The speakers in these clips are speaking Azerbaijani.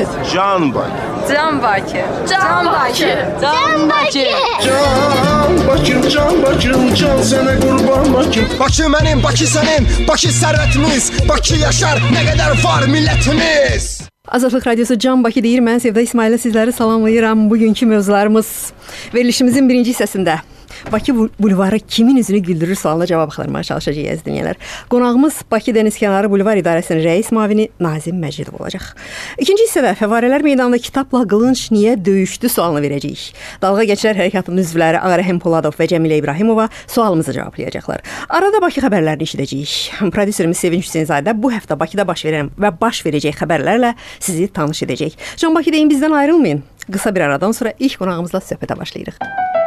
Can Bakı. Can Bakı. Can Bakı. Can Bakı. Can Bakım, can Bakım, can sənə qurban Bakım. Bakı mənim, Bakı sənin, Bakı sərvətimiz, Bakı yaşar, nə qədər var millətimiz. Azadlıq Radiosu Can Bakı deyir. Mən Sevda İsmail'ə sizləri salamlayıram. Bugünkü mövzularımız verilişimizin birinci hissəsində Bakı bulvarı kimin üzünü güldürür sualına cavab axtarmağa çalışacağıq dinləyənlər. Qonağımız Bakı Dənizkənarı Bulvar İdarəsinin rəis müavini Nazim Məcidov olacaq. İkinci hissədə Fəvvarələr meydanında kitabla qılınc niyə döyüşdü sualını verəcəyik. Dalğa Gənclər Hərəkatının üzvləri Ağarəhim Poladov və Cəmilə İbrahimova sualımızı cavablayacaqlar. Arada Bakı xəbərlərini eşidəcəyik. Prodüserimiz Sevinç Hüseynzadə bu həftə Bakıda baş verən və baş verəcək xəbərlərlə sizi tanış edəcək. Can Bakı deyin, bizdən ayrılmayın. Qısa bir aradan sonra ilk qonağımızla söhbətə başlayırıq.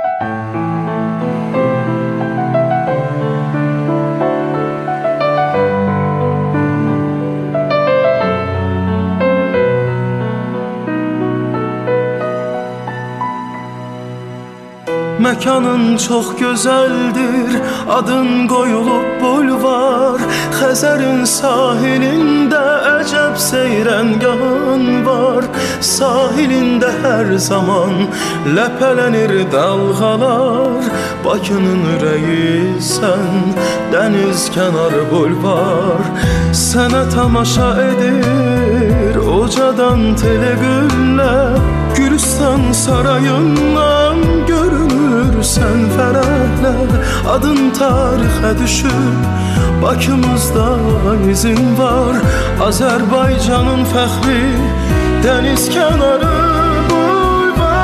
Məkanın çox gözəldir, adın qoyulub bulvar. Xəzərin sahilində əcəb seyrəngahın var. Sahilində hər zaman ləpələnir dalğalar. Bakının ürəyi sən, dəniz kənarı bulvar. Sənə tamaşa edir, ucadan telegüllə. Gülüstan sarayından görünürsən fərəhlər. Adın tarixə düşüb, Bakımızda izin var. Azərbaycanın fəxri, dəniz kənarı bulvar.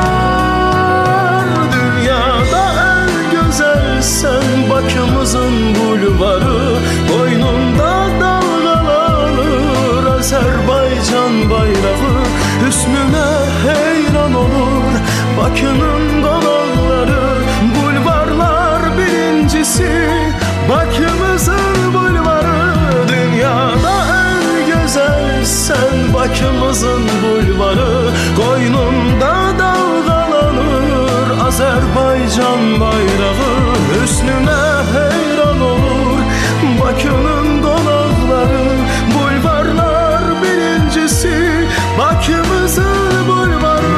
Dünyada ən gözəlsən, Bakımızın bulvarı. Boynunda dalğalanır Azərbaycan bayrağı. Hüsnünə heyran olur Bakının qonaqları. Bulvarlar birincisi, Bakımızın bulvarı. Dünyada ən gözəlsən, Bakımızın bulvarı. Qoynunda dalğalanır Azərbaycan bayrağı. Hüsnünə heyran olur Bakının qonaqları. Bulvarlar birincisi, Bakımızın bulvarı.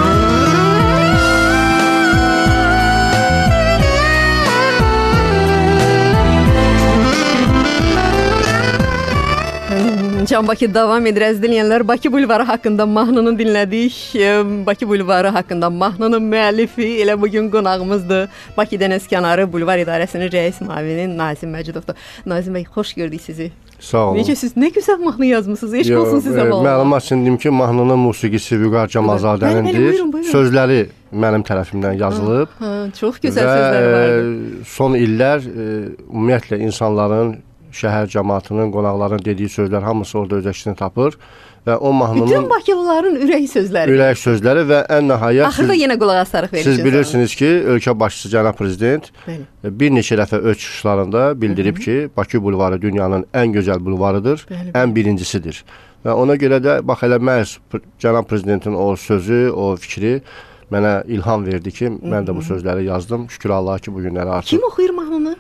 Can Bakı davam edir əziz dinləyənlər. Bakı bulvarı haqqında mahnını dinlədik. Bakı bulvarı haqqında mahnının müəllifi elə bugün qonağımızdır. Bakı Dənizkənarı Bulvar İdarəsinin rəis müavini Nazim Məcidovdur. Nazim bəy, xoş gördük sizi. Sağ olun. Necə siz, nə gözəl mahnı yazmısınız. Eşq olsun sizə vallahi. Məlumat üçün deyim ki, mahnının musiqisi Vüqar Camalzadənindir. Sözləri mənim tərəfimdən yazılıb. Çox gözəl sözləri vardı. Son illər ümumiyyətlə insanların, şəhər cəmaatının, qonaqların dediyi sözlər hamısı orada öz əksini tapır və o mahnının bütün Bakılıların ürək sözləri. Ürək sözləri və ən nəhayət axırda yenə qulaq asarıq verəcəyik. Siz bilirsiniz ki, ölkə başçısı cənab prezident bir neçə dəfə öz çıxışlarında bildirib ki, Bakı bulvarı dünyanın ən gözəl bulvarıdır, ən birincisidir. Və ona görə də bax elə məhz cənab prezidentin o sözü, o fikri mənə ilham verdi ki, mən də bu sözləri yazdım. Şükür Allaha ki, bu günləri artıq. Kim oxuyur mahnını?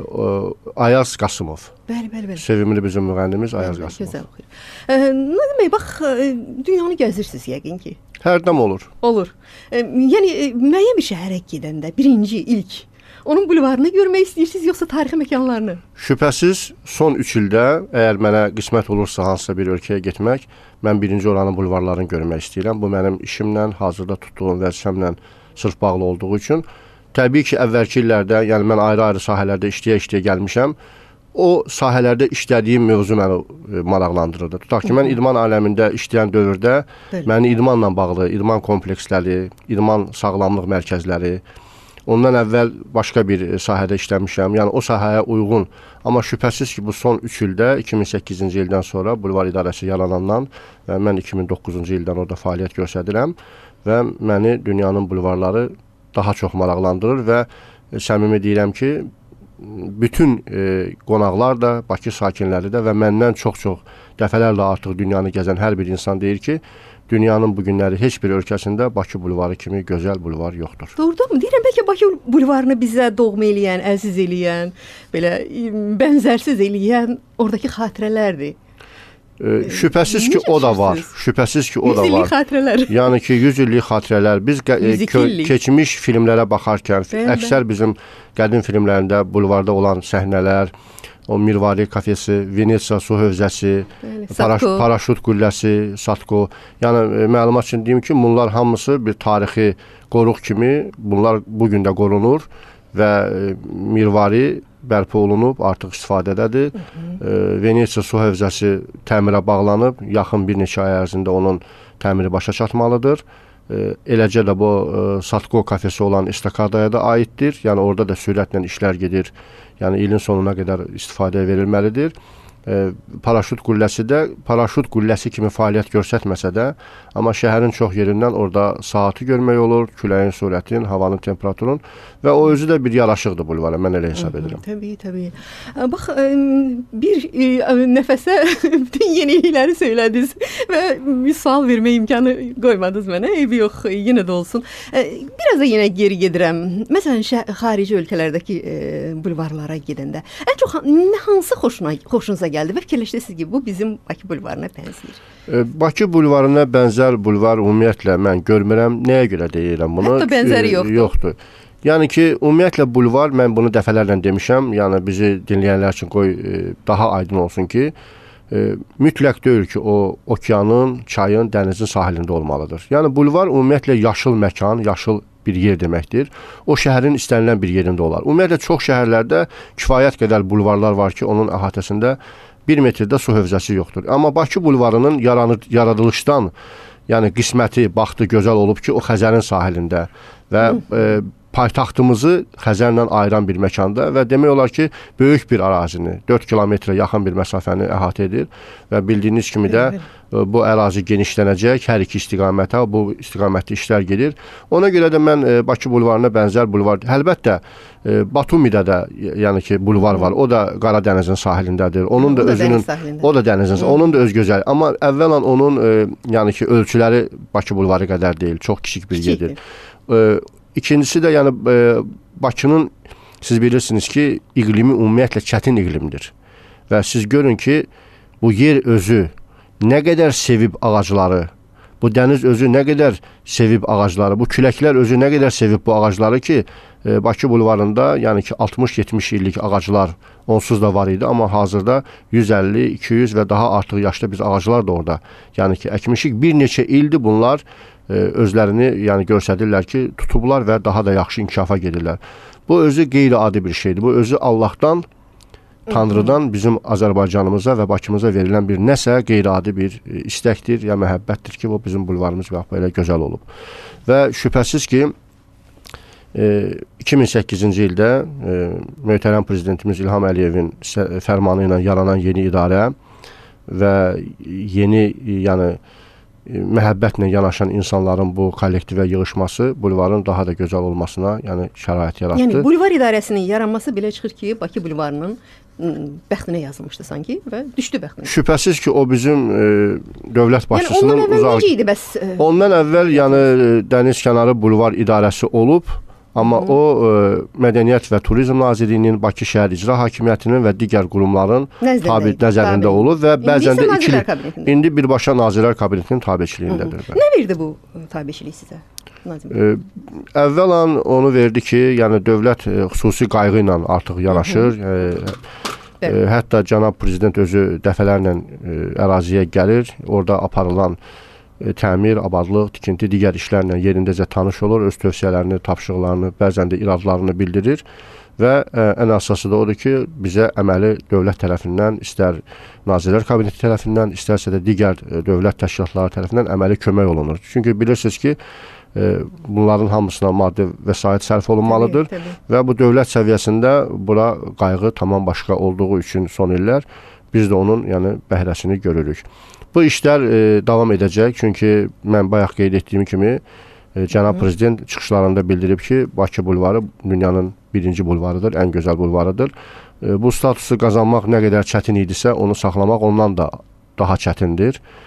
Ayaz Qasımov. Bəli. Sevimli bizim müğənnimiz Ayaz Qasımov. Gözəl oxuyur. Nə demək, bax, dünyanı gəzirsiniz yəqin ki. Hərdən olur. Olur. Yəni, müəyyən bir şəhərə gedəndə, birinci, ilk, onun bulvarını görmək istəyirsiniz, yoxsa tarixi məkanlarını? Şübhəsiz, son 3 ildə, əgər mənə qismət olursa hansısa bir ölkəyə getmək, mən birinci oranın bulvarlarını görmək istəyirəm. Bu mənim işimlə, hazırda tutduğum vəzifəmlə sırf bağlı olduğu üçün. Təbii ki, əvvəlki illərdə, yəni mən ayrı-ayrı sahələrdə işləyə gəlmişəm. O sahələrdə işlədiyim mövzu məni maraqlandırırdı. Tutaq ki, mən idman aləmində işləyən dövrdə məni idmanla bağlı, idman kompleksləri, idman sağlamlıq mərkəzləri, ondan əvvəl başqa bir sahədə işləmişəm. Yəni o sahəyə uyğun. Amma şübhəsiz ki, bu son 3 ildə, 2008-ci ildən sonra Bulvar İdarəsi yaranandan və mən 2009-cu ildən orada fəaliyyət göstərirəm və məni dünyanın bulvarları daha çox maraqlandırır və səmimi deyirəm ki, bütün qonaqlar da, Bakı sakinləri də və məndən çox-çox dəfələrlə artıq dünyanı gəzən hər bir insan deyir ki, dünyanın bu günləri heç bir ölkəsində Bakı bulvarı kimi gözəl bulvar yoxdur. Doğrudanmı? Deyirəm, bəlkə Bakı bulvarını bizə doğma eləyən, əziz eləyən, belə bənzərsiz eləyən oradakı xatirələrdir. Şübhəsiz ki, o da var. Şübhəsiz ki, o da 100 var. illik xatirələr. Yəni ki, 100 illik xatirələr. Biz 102 illik. keçmiş filmlərə baxarkən, Bəli, əksər bizim qədim filmlərində bulvarda olan səhnələr, o Mirvari kafesi, Venesiya su hövzəsi, Satko. paraşüt qülləsi, Satko. Yəni məlumat üçün deyim ki, bunlar hamısı bir tarixi qoruq kimi bunlar bu gün də qorunur və Mirvari bərpa olunub, artıq istifadədədir. Venesiya su hövzəsi təmirə bağlanıb, yaxın bir neçə ay ərzində onun təmiri başa çatmalıdır. Eləcə də bu Satko kafesi olan istakadaya da aiddir. Yəni orada da sürətlə işlər gedir. Yəni ilin sonuna qədər istifadəyə verilməlidir. Paraşüt qülləsi də paraşüt qülləsi kimi fəaliyyət göstərməsə də, amma şəhərin çox yerindən orada saatı görmək olur, küləyin sürətin, havanın temperaturun və o özü də bir yaraşıqdır bulvara, mən elə hesab edirəm. Təbii. Bax, bir nəfəsə bütün yenilikləri söylədiniz və bir sual vermə imkanı qoymadınız mənə. Eybi yox, yenə də olsun. Biraz da yenə geri gedirəm. Məsələn, xarici ölkələrdəki bulvarlara gedəndə ən çox hansı xoşunuza gəldi və fikirləşdiniz ki, bu bizim Bakı bulvarına bənzəyir? Bakı bulvarına bənzər bulvar ümumiyyətlə mən görmürəm. Nəyə görə deyirəm bunu? Hətta bənzəri yoxdur. Yəni ki, ümumiyyətlə bulvar, mən bunu dəfələrlə demişəm, yəni bizi dinləyənlər üçün qoy daha aydın olsun ki, mütləq deyil ki, o okeanın, çayın, dənizin sahilində olmalıdır. Yəni bulvar ümumiyyətlə yaşıl məkan, yaşıl bir yer deməkdir. O şəhərin istənilən bir yerində olar. Ümumiyyətlə çox şəhərlərdə kifayət qədər bulvarlar var ki, onun əhatəsində 1 metrdə su hövzəsi yoxdur. Amma Bakı bulvarının yaradılışdan, yəni qisməti, baxtı gözəl olub ki, o Xəzərin sahilində və paytaxtımızı Xəzərlə ayıran bir məkanda və demək olar ki, böyük bir ərazini, 4 kilometrə yaxın bir məsafəni əhatə edir və bildiyiniz kimi də bu ərazi genişlənəcək, hər iki istiqamətə, bu istiqamətdə işlər gedir. Ona görə də mən Bakı bulvarına bənzər bulvar, əlbəttə Batumidə də yəni ki, bulvar var. O da Qara dənizin sahilindədir. Onun da özünün, o da dənizin, onun da öz gözəl. Amma əvvələn onun yəni ki, ölçüləri Bakı bulvarı qədər deyil, çox kiçik bir yerdir. İkincisi də yəni Bakının siz bilirsiniz ki, iqlimi ümumiyyətlə çətin iqlimdir. Və siz görün ki, bu yer özü nə qədər sevib ağacları, bu dəniz özü nə qədər sevib ağacları, bu küləklər özü nə qədər sevib bu ağacları ki, Bakı bulvarında yəni ki 60-70 illik ağaclar onsuz da var idi, amma hazırda 150, 200 və daha artıq yaşlı biz ağaclar da orada. Yəni ki, əkmişik bir neçə ildir bunlar özlərini yəni göstərirlər ki, tutublar və daha da yaxşı inkişafa gedirlər. Bu özü qeyri-adi bir şeydir. Bu özü Allahdan, Tanrıdan bizim Azərbaycanımıza və Bakımıza verilən bir nəsə qeyri-adi bir istəkdir, ya məhəbbətdir ki, bu bizim bulvarımız və belə gözəl olub. Və şübhəsiz ki, 2008-ci ildə möhtərəm prezidentimiz İlham Əliyevin fərmanı ilə yaranan yeni idarə və yeni yəni məhəbbətlə yanaşan insanların bu kollektivə yığışması bulvarın daha da gözəl olmasına yəni şərait yaratdı. Yəni bulvar idarəsinin yaranması belə çıxır ki, Bakı bulvarının bəxtinə yazılmışdı sanki və düşdü bəxtinə. Şübhəsiz ki, o bizim dövlət başçısının ondan əvvəl necə idi bəs? Ondan əvvəl yəni dəniz kənarı bulvar idarəsi olub, amma o Mədəniyyət və Turizm Nazirliyinin, Bakı şəhər icra hakimiyyətinin və digər qurumların nəzərində olub və bəzən də indi birbaşa Nazirlər Kabinetinin tabeçiliyindədir. Nə verdi bu tabeçilik sizə? Əvvəlan onu verdi ki, yəni dövlət xüsusi qayğı ilə artıq yanaşır. Hətta cənab prezident özü dəfələrlə əraziyə gəlir, orada aparılan təmir, abadlıq, tikinti, digər işlərlə yerindəcə tanış olur, öz tövsiyələrini, tapşırıqlarını, bəzən də iradlarını bildirir və ən əsası da odur ki, bizə əməli dövlət tərəfindən, istər Nazirlər Kabineti tərəfindən, istərsə də digər dövlət təşkilatları tərəfindən əməli kömək olunur. Çünki bilirsiniz ki, bunların hamısına maddi vəsait sərf olunmalıdır və bu dövlət səviyyəsində bura qayğı tamam başqa olduğu üçün son illər biz də onun yəni bəhrəsini görürük. Bu işlər davam edəcək, çünki mən bayaq qeyd etdiyim kimi cənab prezident çıxışlarında bildirib ki, Bakı bulvarı dünyanın birinci bulvarıdır, ən gözəl bulvarıdır. Bu statusu qazanmaq nə qədər çətin idisə, onu saxlamaq ondan da daha çətindir.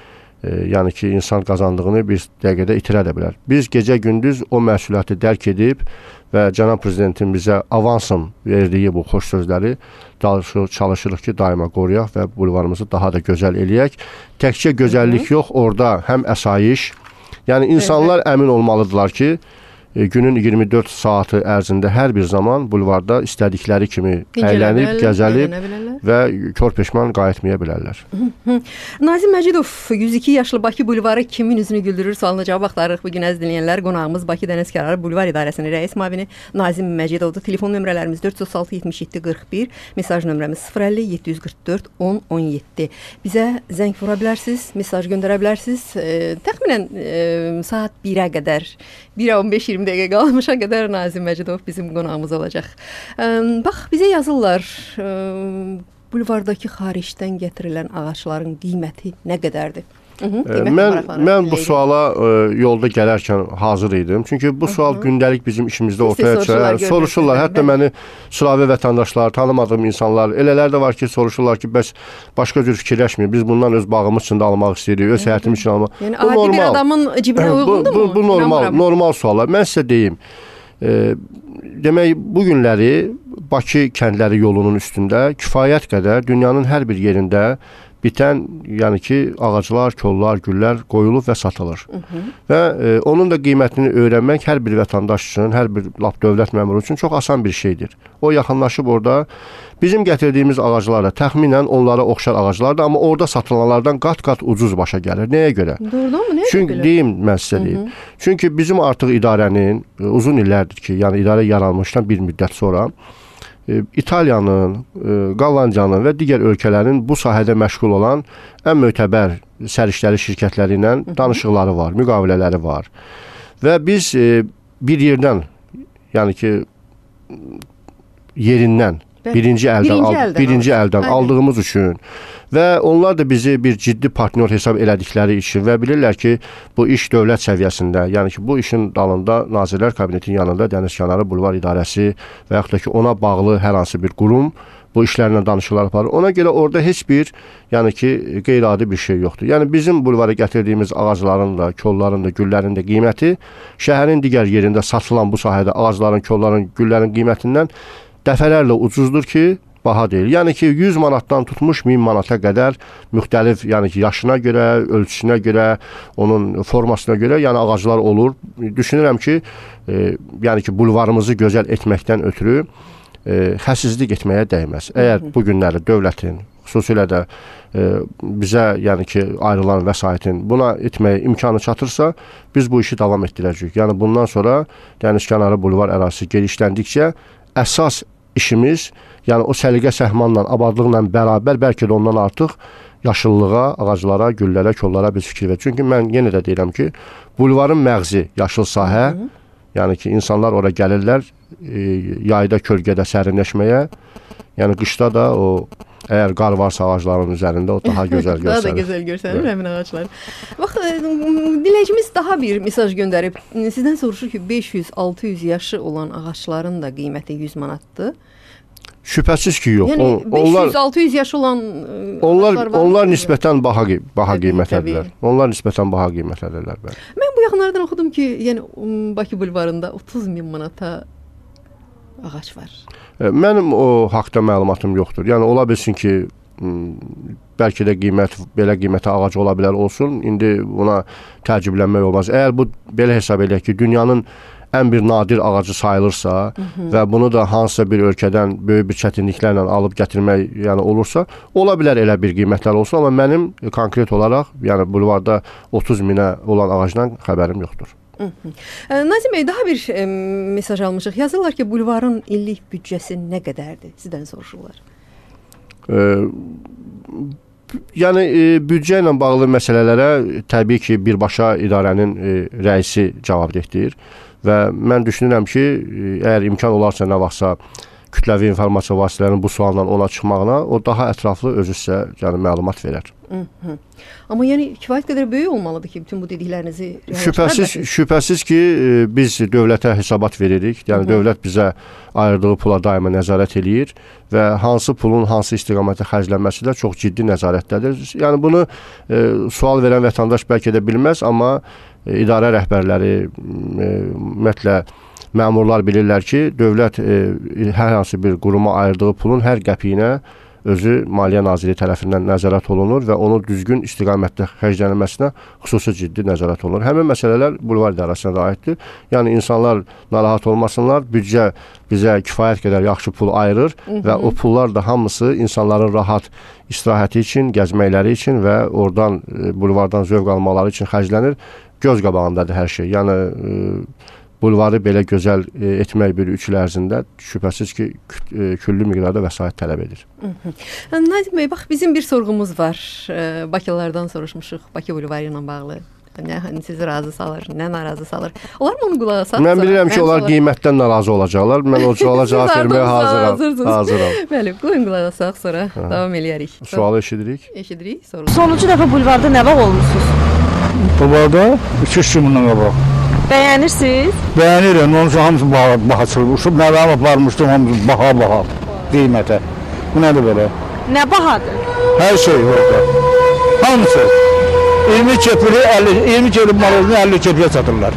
yəni ki, insan qazandığını bir dəqiqədə itirə də bilər. Biz gecə-gündüz o məsuliyyəti dərk edib və cənab prezidentin bizə avansın verdiyi bu xoş sözləri çalışırıq ki, daima qoruyaq və bulvarımızı daha da gözəl eləyək. Təkcə gözəllik yox, orada həm əsayiş, yəni insanlar əmin olmalıdırlar ki, günün 24 saatı ərzində hər bir zaman bulvarda istədikləri kimi əylənib, gəzəlib və kör peşman qayıtmaya bilərlər. Nazim Məcidov, 102 yaşlı Bakı bulvarı kimin üzünü güldürür sualına cavab axtarırıq. Bugün əziz dinləyənlər, qonağımız Bakı Dəniz Kənarı Bulvar İdarəsinin rəis müavini Nazim Məcidovdur. Telefon nömrələrimiz 436 77 41, mesaj nömrəmiz 050 744 10 17. Bizə zəng vura bilərsiniz, mesaj göndərə bilərsiniz. Təxminən saat 1-ə qədər, 1-ə 15-20 dəqiqə qalmışa qədər Nazim Məcidov bizim qonağımız olacaq. Bax, bizə yazırlar, bulvardakı xaricdən gətirilən ağacların qiyməti nə qədərdir? Mən bu suala yolda gələrkən hazır idim. Çünki bu sual gündəlik bizim işimizdə ortaya çıxır. Soruşurlar, hətta məni Slavi vətəndaşlar, tanımadığım insanlar, elələr də var ki, soruşurlar ki, bəs başqa cür fikirləşmir. Biz bundan öz bağımız üçün də almaq istəyirik, öz həyatımız üçün almaq. Yəni, adi bir adamın cibinə uyğundur mu? Bu normal suallar. Mən sizə deyim, demək, bu günləri Bakı kəndləri yolunun üstündə kifayət qədər dünyanın hər bir yerində bitən, yəni ki, ağaclar, kollar, güllər qoyulub və satılır. Və onun da qiymətini öyrənmək hər bir vətəndaş üçün, hər bir lap dövlət məmuru üçün çox asan bir şeydir. O yaxınlaşıb orada bizim gətirdiyimiz ağaclar da təxminən onlara oxşar ağaclardır, amma orada satılanlardan qat-qat ucuz başa gəlir. Nəyə görə? Doğrudanmı? Nəyə görə? Çünki deyim, mən sizə deyim. Çünki bizim artıq idarənin uzun illərdir ki, yəni idarə yaranmışdan bir müddət sonra İtaliyanın, Qallancanın və digər ölkələrin bu sahədə məşğul olan ən mötəbər səriştəli şirkətləri ilə danışıqları var, müqavilələri var. Və biz bir yerdən, yəni ki, yerindən, birinci əldən aldığımız üçün və onlar da bizi bir ciddi partnyor hesab elədikləri üçün və bilirlər ki, bu iş dövlət səviyyəsində, yəni ki, bu işin dalında Nazirlər Kabinetinin yanında Dənizkənarı Bulvar İdarəsi və yaxud da ki, ona bağlı hər hansı bir qurum bu işlərlə danışıqlar aparır. Ona görə orada heç bir, yəni ki, qeyri-adi bir şey yoxdur. Yəni bizim bulvara gətirdiyimiz ağacların da, kolların da, güllərin də qiyməti şəhərin digər yerində satılan bu sahədə ağacların, kolların, güllərin qiymətindən dəfələrlə ucuzdur ki, baha deyil. Yəni ki, 100 manatdan tutmuş 1000 manata qədər müxtəlif, yəni ki, yaşına görə, ölçüsünə görə, onun formasına görə, yəni ağaclar olur. Düşünürəm ki, yəni ki, bulvarımızı gözəl etməkdən ötürü xəsislik etməyə dəyməz. Əgər bu günləri dövlətin, xüsusilə də bizə, yəni ki, ayrılan vəsaitin buna etməyə imkanı çatırsa, biz bu işi davam etdirəcəyik. Yəni bundan sonra Dənizkənarı Bulvar ərazisi genişləndikcə əsas işimiz, yəni o səliqə səhmanla, abadlıqla bərabər, bəlkə də ondan artıq yaşıllığa, ağaclara, güllərə, kollara biz fikir verir. Çünki mən yenə də deyirəm ki, bulvarın məğzi yaşıl sahə, yəni ki, insanlar ora gəlirlər yayda, kölgədə sərinləşməyə, yəni qışda da o əgər qar varsa ağacların üzərində o daha gözəl görsənir. Daha da gözəl görsənir həmin ağaclar. Bax, dinləyicimiz daha bir mesaj göndərib. Sizdən soruşur ki, 500-600 yaşı olan ağacların da qiyməti 100 manatdır. Şübhəsiz ki, yox. Yəni 500-600 yaşı olan ağaclar var. Onlar nisbətən baha qiymətlidirlər. Onlar nisbətən baha qiymətlidirlər. Mən bu yaxınlardan oxudum ki, yəni Bakı bulvarında 30.000 manata ağac var. Mənim o haqda məlumatım yoxdur. Yəni ola bilsin ki, bəlkə də belə qiymətə ağac ola bilər olsun. İndi buna təəccüblənmək olmaz. Əgər bu belə hesab edək ki, dünyanın ən bir nadir ağacı sayılırsa və bunu da hansısa bir ölkədən böyük bir çətinliklərlə alıb gətirmək, yəni olursa, ola bilər elə bir qiymətlər olsun, amma mənim konkret olaraq, yəni bulvarda 30.000-ə olan ağacdan xəbərim yoxdur. Nazim bəy, daha bir mesaj almışıq. Yazırlar ki, bulvarın illik büdcəsi nə qədərdir? Sizdən soruşurlar. Yəni büdcə ilə bağlı məsələlərə təbii ki, birbaşa idarənin rəisi cavabdehdir və mən düşünürəm ki, əgər imkan olarsa nə vaxtsa kütləvi informasiya vasitələrinin bu sualla ona çıxmağına o daha ətraflı özü sizə yəni məlumat verər. Amma yəni kifayət qədər böyük olmalıdır ki, bütün bu dediklərinizi Şübhəsiz ki, biz dövlətə hesabat veririk. Yəni dövlət bizə ayırdığı pula daima nəzarət eləyir və hansı pulun hansı istiqamətə xərclənməsi də çox ciddi nəzarətdədir. Yəni bunu sual verən vətəndaş bəlkə də bilməz, amma idarə rəhbərləri, ümumiyyətlə məmurlar bilirlər ki, dövlət hər hansı bir quruma ayırdığı pulun hər qəpiyinə özü Maliyyə Nazirliyi tərəfindən nəzarət olunur və onun düzgün istiqamətdə xərclənməsinə xüsusi ciddi nəzarət olunur. Həmin məsələlər bulvar idarəsinə də aiddir. Yəni insanlar narahat olmasınlar, büdcə bizə kifayət qədər yaxşı pul ayırır və o pullar da hamısı insanların rahat istirahəti üçün, gəzməkləri üçün və oradan bulvardan zövq almaları üçün xərclənir. Göz qabağındadır hər şey. Yəni bulvarı belə gözəl etmək bir 3 il ərzində şübhəsiz ki, küllü miqdarda vəsait tələb edir. Nazim bəy, bax bizim bir sorğumuz var. Bakılardan soruşmuşuq, Bakı bulvarı ilə bağlı. Nə sizi razı salır, nə narazı salır. Onlar mı onu qulaq asar? Mən bilirəm ki, onlar qiymətdən narazı olacaqlar. Mən o suala cavab verməyə hazıram. Bəli, qoyun qulaq asaq, sonra davam eləyərik. Sualı eşidirik. Eşidirik, sorun. Sonuncu dəfə bulvarda nə vaxt olmusunuz? Bulvarda 2-3 gün bundan qabaq. Bəyənirsiniz? Bəyənirəm, onun üçün hamısı baha çıxılmışıb. Nəvəmə aparmışdım, hamısı baha qiymətə. Bu nədir belə? Nə bahadır? Hər şey orada. Hamısı. 20 kepili malını 50 kepilə satırlar.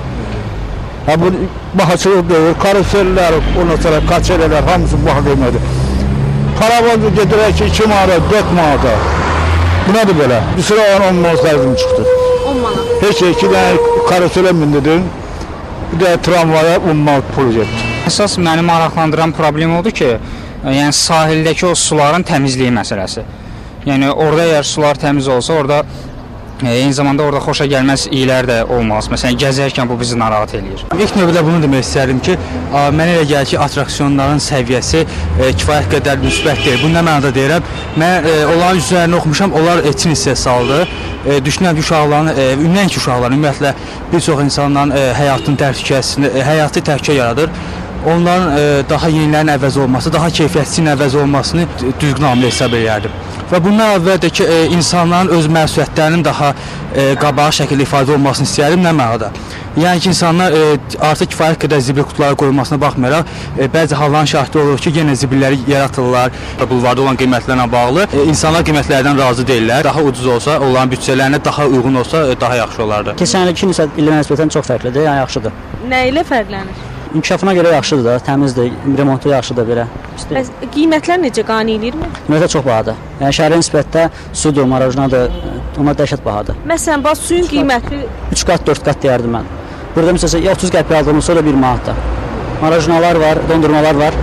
Bu bahaçılıq deyil, karusellər, ondan sonra kaçelələr, hamısı baha qiymədir. Paravan gedirək ki, 2 manata, 4 manata. Bu nədir belə? Bir sıra 10 manat xərcim çıxdı. 10 manat. Heç 2 dənə karuselə mindirdim, bir də tramvaya 10 manat pul getdi. Əsas məni maraqlandıran problem odur ki, yəni sahildəki o suların təmizliyi məsələsi. Yəni orada əgər sular təmiz olsa, orada eyni zamanda orada xoşa gəlməz iylər də olmaz. Məsələn, gəzərkən bu bizi narahat eləyir. İlk növbədə bunu demək istərdim ki, mənə elə gəlir ki, atraksiyonların səviyyəsi kifayət qədər müsbətdir. Bu nə mənada deyirəm? Mən onların üzərində oxumuşam, onlar Çin istehsalıdır. Düşünürəm ki, uşaqların, ümumiyyətlə uşaqların, ümumiyyətlə bir çox insanların həyatı təhlükə yaradır. Onların daha yenilərin əvəz olması, daha keyfiyyətçinin əvəz olmasını düzgün amil hesab edərdim. Və bundan əvvəl də ki, insanların öz məsuliyyətlərinin daha qabağa şəkildə ifadə olmasını istəyərdim, nə mənada? Yəni ki, insanlar artıq kifayət qədər zibil qutulara qoyulmasına baxmayaraq, bəzi halların şahidi olur ki, yenə zibilləri yaratırlar. Bulvarda olan qiymətlərlə bağlı insanlar qiymətlərdən razı deyirlər. Daha ucuz olsa, onların bütçələrinə daha uyğun olsa, daha yaxşı olardı. Keçən ilki illə nisbətən çox fərqlidir, yəni yaxşıdır. Nə ilə fərqlənir? İnkişafına görə yaxşıdır da, təmizdir, remontu yaxşıdır belə. Bəs qiymətlər necə qane eləyirmi? Qiymətlər çox bahadır. Yəni şəhərə nisbətdə sudur, marajnadır, onlar dəhşət bahadır. Məsələn, bax suyun qiyməti 3 qat, 4 qat deyərdim mən. Burada məsələn 30 qəpiyə aldığımız sonra 1 manatda. Marajnalar var, dondurmalar var.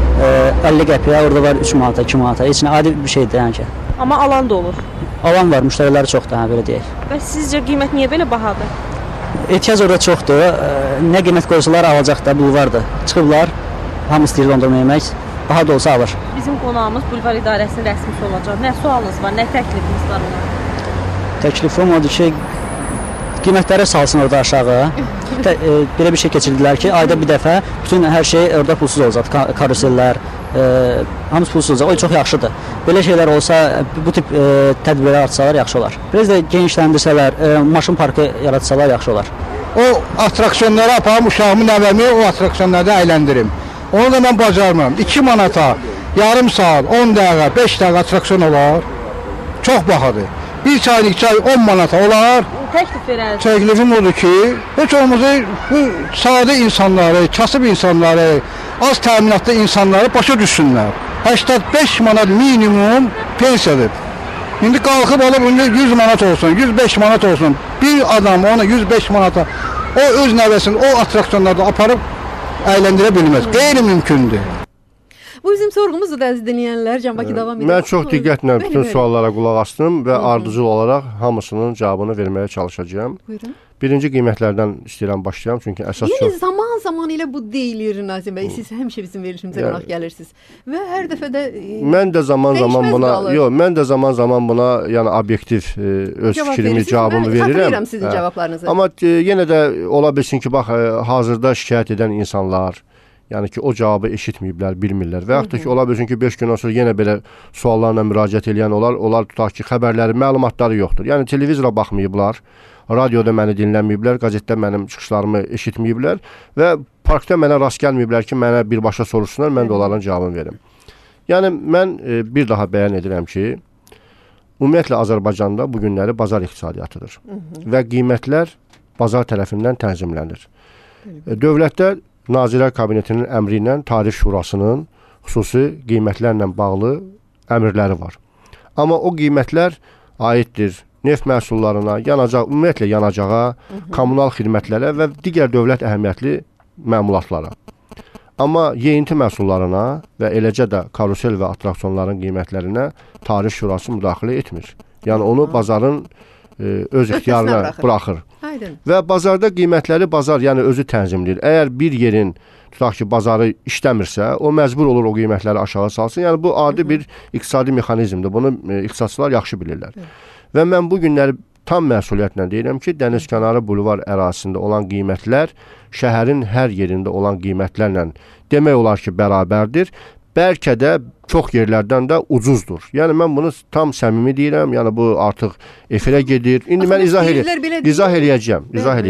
50 qəpiyə, orada var 3 manata, 2 manata. Heç nə adi bir şeydir yəni ki. Amma alan da olur. Alan var, müştəriləri çoxdur, hə belə deyək. Bəs sizcə qiymət niyə belə bahadır? Ehtiyac orada çoxdur. Nə qiymət qoysalar alacaq da, bulvardır. Çıxıblar, hamı istəyir dondurma yemək. Baha da olsa alır. Bizim qonağımız bulvar idarəsinin rəsmisi olacaq. Nə sualınız var, nə təklifiniz var ona? Təklifim odur ki, qiymətləri salsın orada aşağı. Belə bir şey keçirdilər ki, ayda bir dəfə bütün hər şey orada pulsuz olacaq. Karusellər, hamısı pulsuz olacaq. O çox yaxşıdır. Belə şeylər olsa, bu tip tədbirləri artsalar yaxşı olar. Biraz da genişləndirsələr, maşın parkı yaratsalar yaxşı olar. O atraksiyonlara aparım uşağımı, nəvəmi o atraksiyonlarda əyləndirim. Onu da mən bacarmıram. 2 manata, yarım saat, 10 dəqiqə, 5 dəqiqə atraksiyon olar. Çox bahadır. Bir çaylık çay 10 manata olar. Təklif verərsiniz. Təklifim odur ki, heç olmazsa bu sadə insanları, kasıb insanları, az təminatlı insanları başa düşsünlər. 85 manat minimum pensiyadır. İndi qalxıb alıb 100 manat olsun, 105 manat olsun. Bir adam onu 105 manata o öz nəvəsini o atraksiyonlarda aparıb əyləndirə bilməz. Qeyri-mümkündür. Bu bizim sorğumuzdur əziz dinləyənlər. Can Bakı davam edir. Mən çox diqqətlə bütün suallara qulaq asdım və ardıcıl olaraq hamısının cavabını verməyə çalışacağam. Buyurun. Birinci qiymətlərdən istəyirəm başlayam, çünki əsas çox... zaman ilə bu deyilir Nazim bəy. Siz həmişə bizim verilişimizə qonaq gəlirsiniz. Və hər dəfə də mən də zaman-zaman buna yəni obyektiv öz fikrimi, cavabımı verirəm. Sizin cavablarınızı. Amma yenə də ola bilsin ki, bax, hazırda şikayət edən insanlar, Yəni ki, o cavabı eşitməyiblər, bilmirlər. Və yaxud da ki, ola bilsin ki, 5 gündən sonra yenə belə suallarla müraciət edən onlar tutaq ki, xəbərləri, məlumatları yoxdur. Yəni televizora baxmayıblar, radioda məni dinləməyiblər, qəzetdə mənim çıxışlarımı eşitməyiblər və parkda mənə rast gəlməyiblər ki, mənə birbaşa soruşsunlar, mən də onların cavabını verim. Yəni mən bir daha bəyan edirəm ki, ümumiyyətlə Azərbaycanda bu günləri bazar iqtisadiyyatıdır və qiymətlər bazar tərəfindən tənzimlənir. Dövlətdə Nazirlər Kabinetinin əmri ilə Tarif Şurasının xüsusi qiymətlərlə bağlı əmrləri var. Amma o qiymətlər aiddir neft məhsullarına, ümumiyyətlə yanacağa, kommunal xidmətlərə və digər dövlət əhəmiyyətli məmulatlara. Amma yeyinti məhsullarına və eləcə də karusel və atraksiyonların qiymətlərinə Tarif Şurası müdaxilə etmir. Yəni onu bazarın öz ixtiyarına buraxır. Və bazarda qiymətləri bazar yəni özü tənzimləyir. Əgər bir yerin tutaq ki, bazarı işləmirsə, o məcbur olur o qiymətləri aşağı salsın. Yəni bu adi bir iqtisadi mexanizmdir. Bunu iqtisadçılar yaxşı bilirlər. Və mən bu günləri tam məsuliyyətlə deyirəm ki, dənizkənarı bulvar ərazisində olan qiymətlər şəhərin hər yerində olan qiymətlərlə demək olar ki, bərabərdir. Bəlkə də çox yerlərdən də ucuzdur. Yəni mən bunu tam səmimi deyirəm. Yəni bu artıq efirə gedir. İndi mən izah eləyəcəm.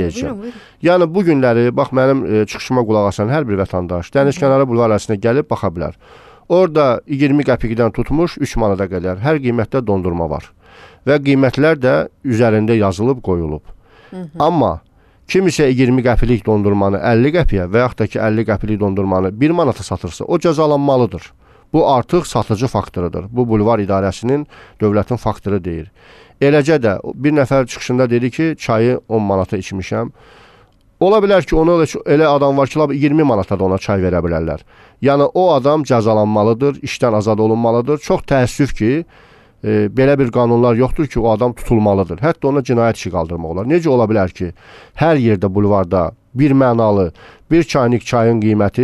Yəni bu günləri bax mənim çıxışıma qulaq asan hər bir vətəndaş dənizkənarı bulvar ərazisində gəlib baxa bilər. Orada 20 qəpikdən tutmuş 3 manata qədər hər qiymətdə dondurma var. Və qiymətlər də üzərində yazılıb qoyulub. Amma kimisə 20 qəpilik dondurmanı 50 qəpiyə və yaxud da ki 50 qəpilik dondurmanı 1 manata satırsa, o cəzalanmalıdır. Bu artıq satıcı faktorudur. Bu bulvar idarəsinin, dövlətin faktoru deyir. Eləcə də bir nəfər çıxışında dedi ki, çayı 10 manata içmişəm. Ola bilər ki, ona elə adam var ki, 20 manata da ona çay verə bilərlər. Yəni o adam cəzalanmalıdır, işdən azad olunmalıdır. Çox təəssüf ki, belə bir qanunlar yoxdur ki, o adam tutulmalıdır. Hətta ona cinayət işi qaldırmaq olar. Necə ola bilər ki, hər yerdə bulvarda bir mənalı, bir çaynik çayın qiyməti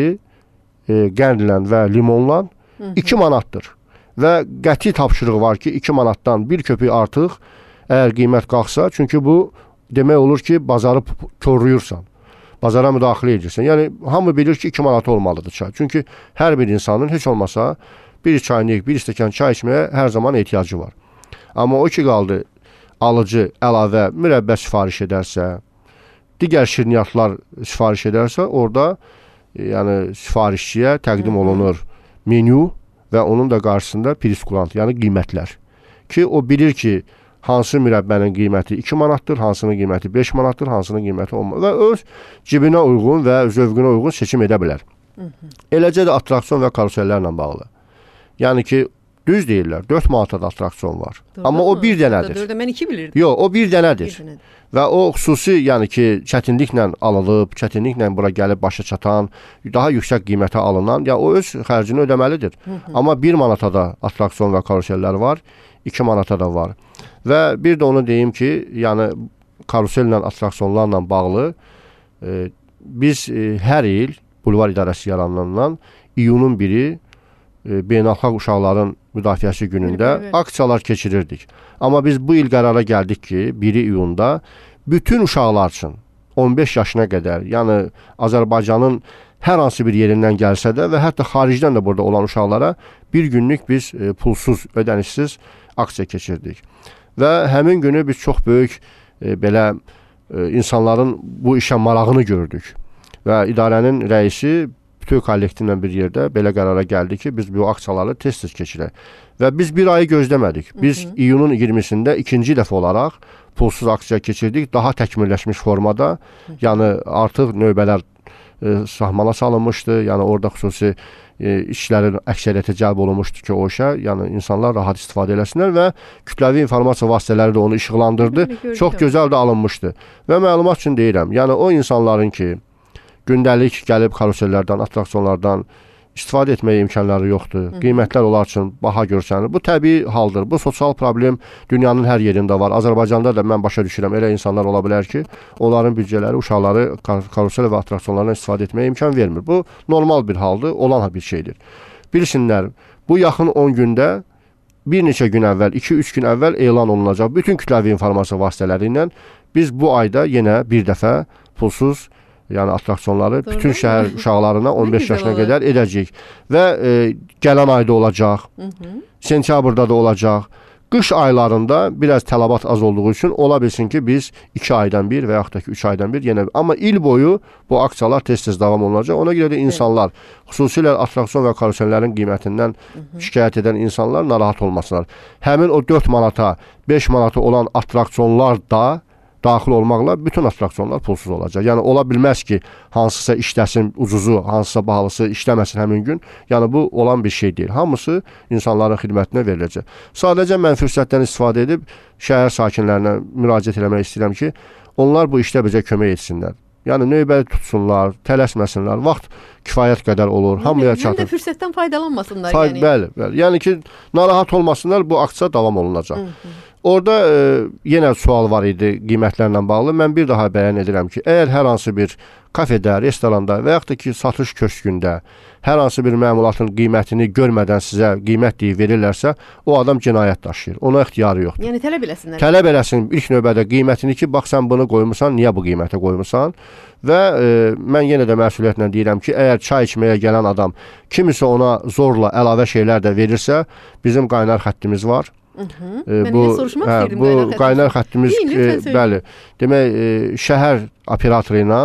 qəndlə və limonla 2 manatdır. Və qəti tapşırıq var ki, 2 manatdan bir köpük artıq əgər qiymət qalxsa, çünki bu demək olur ki, bazarı korluyursan, bazara müdaxilə edirsən. Yəni, hamı bilir ki, 2 manat olmalıdır çay. Çünki hər bir insanın heç olmasa bir çaynik, bir stəkan çay içməyə hər zaman ehtiyacı var. Amma o ki qaldı, alıcı əlavə mürəbbə sifariş edərsə, digər şirniyyatlar sifariş edərsə, orada yəni sifarişçiyə təqdim olunur menyu və onun da qarşısında priskurant, yəni qiymətlər. Ki o bilir ki, hansı mürəbbənin qiyməti 2 manatdır, hansının qiyməti 5 manatdır, hansının qiyməti 10 manatdır və öz cibinə uyğun və zövqünə uyğun seçim edə bilər. Eləcə də atraksiyon və karusellərlə bağlı. Yəni ki, düz deyirlər, 4 manata da atraksiyon var. Amma o bir dənədir. Mən 2 bilirdim. Yox, o bir dənədir. Və o xüsusi, yəni ki, çətinliklə alınıb, çətinliklə bura gəlib başa çatan, daha yüksək qiymətə alınan, yəni o öz xərcini ödəməlidir. Amma 1 manata da atraksiyon və karusellər var, 2 manata da var. Və bir də onu deyim ki, yəni karusellə, atraksiyonlarla bağlı biz hər il bulvar idarəsi yaranandan iyunun 1-i beynəlxalq uşaqların müdafiəsi günündə aksiyalar keçirirdik. Amma biz bu il qərara gəldik ki, 1 iyunda bütün uşaqlar üçün 15 yaşına qədər, yəni Azərbaycanın hər hansı bir yerindən gəlsə də və hətta xaricdən də burada olan uşaqlara bir günlük biz pulsuz, ödənişsiz aksiya keçirdik. Və həmin günü biz çox böyük belə insanların bu işə marağını gördük. Və idarənin rəisi bütün kollektivlə bir yerdə belə qərara gəldi ki, biz bu aksiyaları tez-tez keçirək. Və biz bir ayı gözləmədik. Biz iyunun 20-sində ikinci dəfə olaraq pulsuz aksiya keçirdik. Daha təkmilləşmiş formada, yəni artıq növbələr sahmana salınmışdı. Yəni orada xüsusi işlərin əksəriyyəti cəlb olunmuşdu ki, o işə, yəni insanlar rahat istifadə eləsinlər və kütləvi informasiya vasitələri də onu işıqlandırdı. Çox gözəl də alınmışdı. Və məlumat üçün deyirəm, yəni o insanların ki, gündəlik gəlib karusellərdən, atraksiyonlardan istifadə etməyə imkanları yoxdur. Qiymətlər onlar üçün baha görsənir. Bu təbii haldır. Bu sosial problem dünyanın hər yerində var. Azərbaycanda da mən başa düşürəm. Elə insanlar ola bilər ki, onların büdcələri uşaqları karusel və atraksiyonlardan istifadə etməyə imkan vermir. Bu normal bir haldır, olan bir şeydir. Bilsinlər, bu yaxın 10 gündə bir neçə gün əvvəl, 2-3 gün əvvəl elan olunacaq bütün kütləvi informasiya vasitələri ilə biz bu ayda yenə bir dəfə pulsuz yəni attraksiyonları bütün şəhər uşaqlarına 15 yaşına qədər edəcəyik. Və gələn ayda olacaq, sentyabrda da olacaq. Qış aylarında biraz tələbat az olduğu üçün ola bilsin ki, biz 2 aydan bir və yaxud da ki 3 aydan bir yenə. Amma il boyu bu aksiyalar tez-tez davam olunacaq. Ona görə də insanlar, xüsusilə attraksiyon və karusellərin qiymətindən şikayət edən insanlar narahat olmasınlar. Həmin o 4 manata, 5 manata olan attraksiyonlar da daxil olmaqla bütün attraksiyonlar pulsuz olacaq. Yəni ola bilməz ki, hansısa işləsin ucuzu, hansısa bahalısı işləməsin həmin gün. Yəni bu olan bir şey deyil. Hamısı insanların xidmətinə veriləcək. Sadəcə mən fürsətdən istifadə edib şəhər sakinlərinə müraciət etmək istəyirəm ki, onlar bu işdə bizə kömək etsinlər. Yəni növbəli tutsunlar, tələsməsinlər. Vaxt kifayət qədər olur, hamıya çatır. Həm də fürsətdən faydalanmasınlar. Bəli. Yəni ki, narahat olmasınlar, bu aksiya davam olunacaq. Orada yenə sual var idi qiymətlərlə bağlı. Mən bir daha bəyan edirəm ki, əgər hər hansı bir kafedə, restoranda və yaxud da ki, satış köşkündə hər hansı bir məmulatın qiymətini görmədən sizə qiymət deyib verirlərsə, o adam cinayət daşıyır. Ona ixtiyarı yoxdur. Yəni tələb eləsinlər. Tələb eləsin ilk növbədə qiymətini ki, bax sən bunu qoymusan, niyə bu qiymətə qoymusan? Və mən yenə də məsuliyyətlə deyirəm ki, əgər çay içməyə gələn adam kimisə ona zorla əlavə şeylər də verirsə, bizim qaynar xəttimiz var. Bu qaynar xəttimiz bəli. Demək şəhər operatoru ilə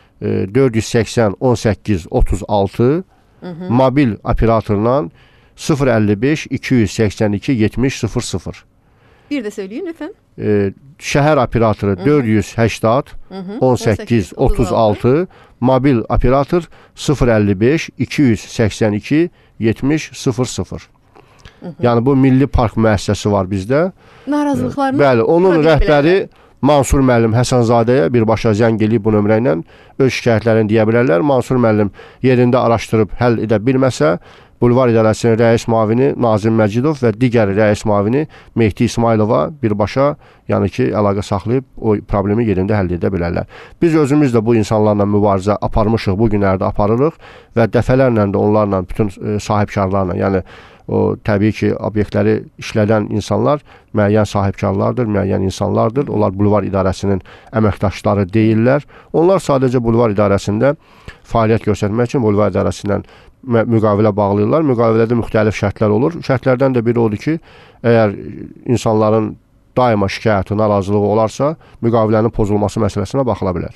480 18 36 mobil operatorla 055 282 70 00. Bir də söyləyin lütfən. Şəhər operatoru 480 18 36 mobil operator 055 282 70 00. Yəni bu Milli Park müəssisəsi var bizdə. Narazılıqlarını bəli, onun rəhbəri Mansur müəllim Həsənzadəyə birbaşa zəng eləyib bu nömrə ilə öz şikayətlərini deyə bilərlər. Mansur müəllim yerində araşdırıb həll edə bilməsə, Bulvar İdarəsinin rəis müavini Nazim Məcidov və digər rəis müavini Mehdi İsmailova birbaşa, yəni ki, əlaqə saxlayıb o problemi yerində həll edə bilərlər. Biz özümüz də bu insanlarla mübarizə aparmışıq, bu günlərdə aparırıq və dəfələrlə də onlarla, bütün sahibkarlarla, yəni o təbii ki, obyektləri işlədən insanlar müəyyən sahibkarlardır, müəyyən insanlardır. Onlar Bulvar İdarəsinin əməkdaşları deyirlər. Onlar sadəcə Bulvar İdarəsində fəaliyyət göstərmək üçün Bulvar İdarəsindən müqavilə bağlayırlar. Müqavilədə müxtəlif şərtlər olur. Şərtlərdən də biri odur ki, əgər insanların daima şikayəti, narazılığı olarsa, müqavilənin pozulması məsələsinə baxıla bilər.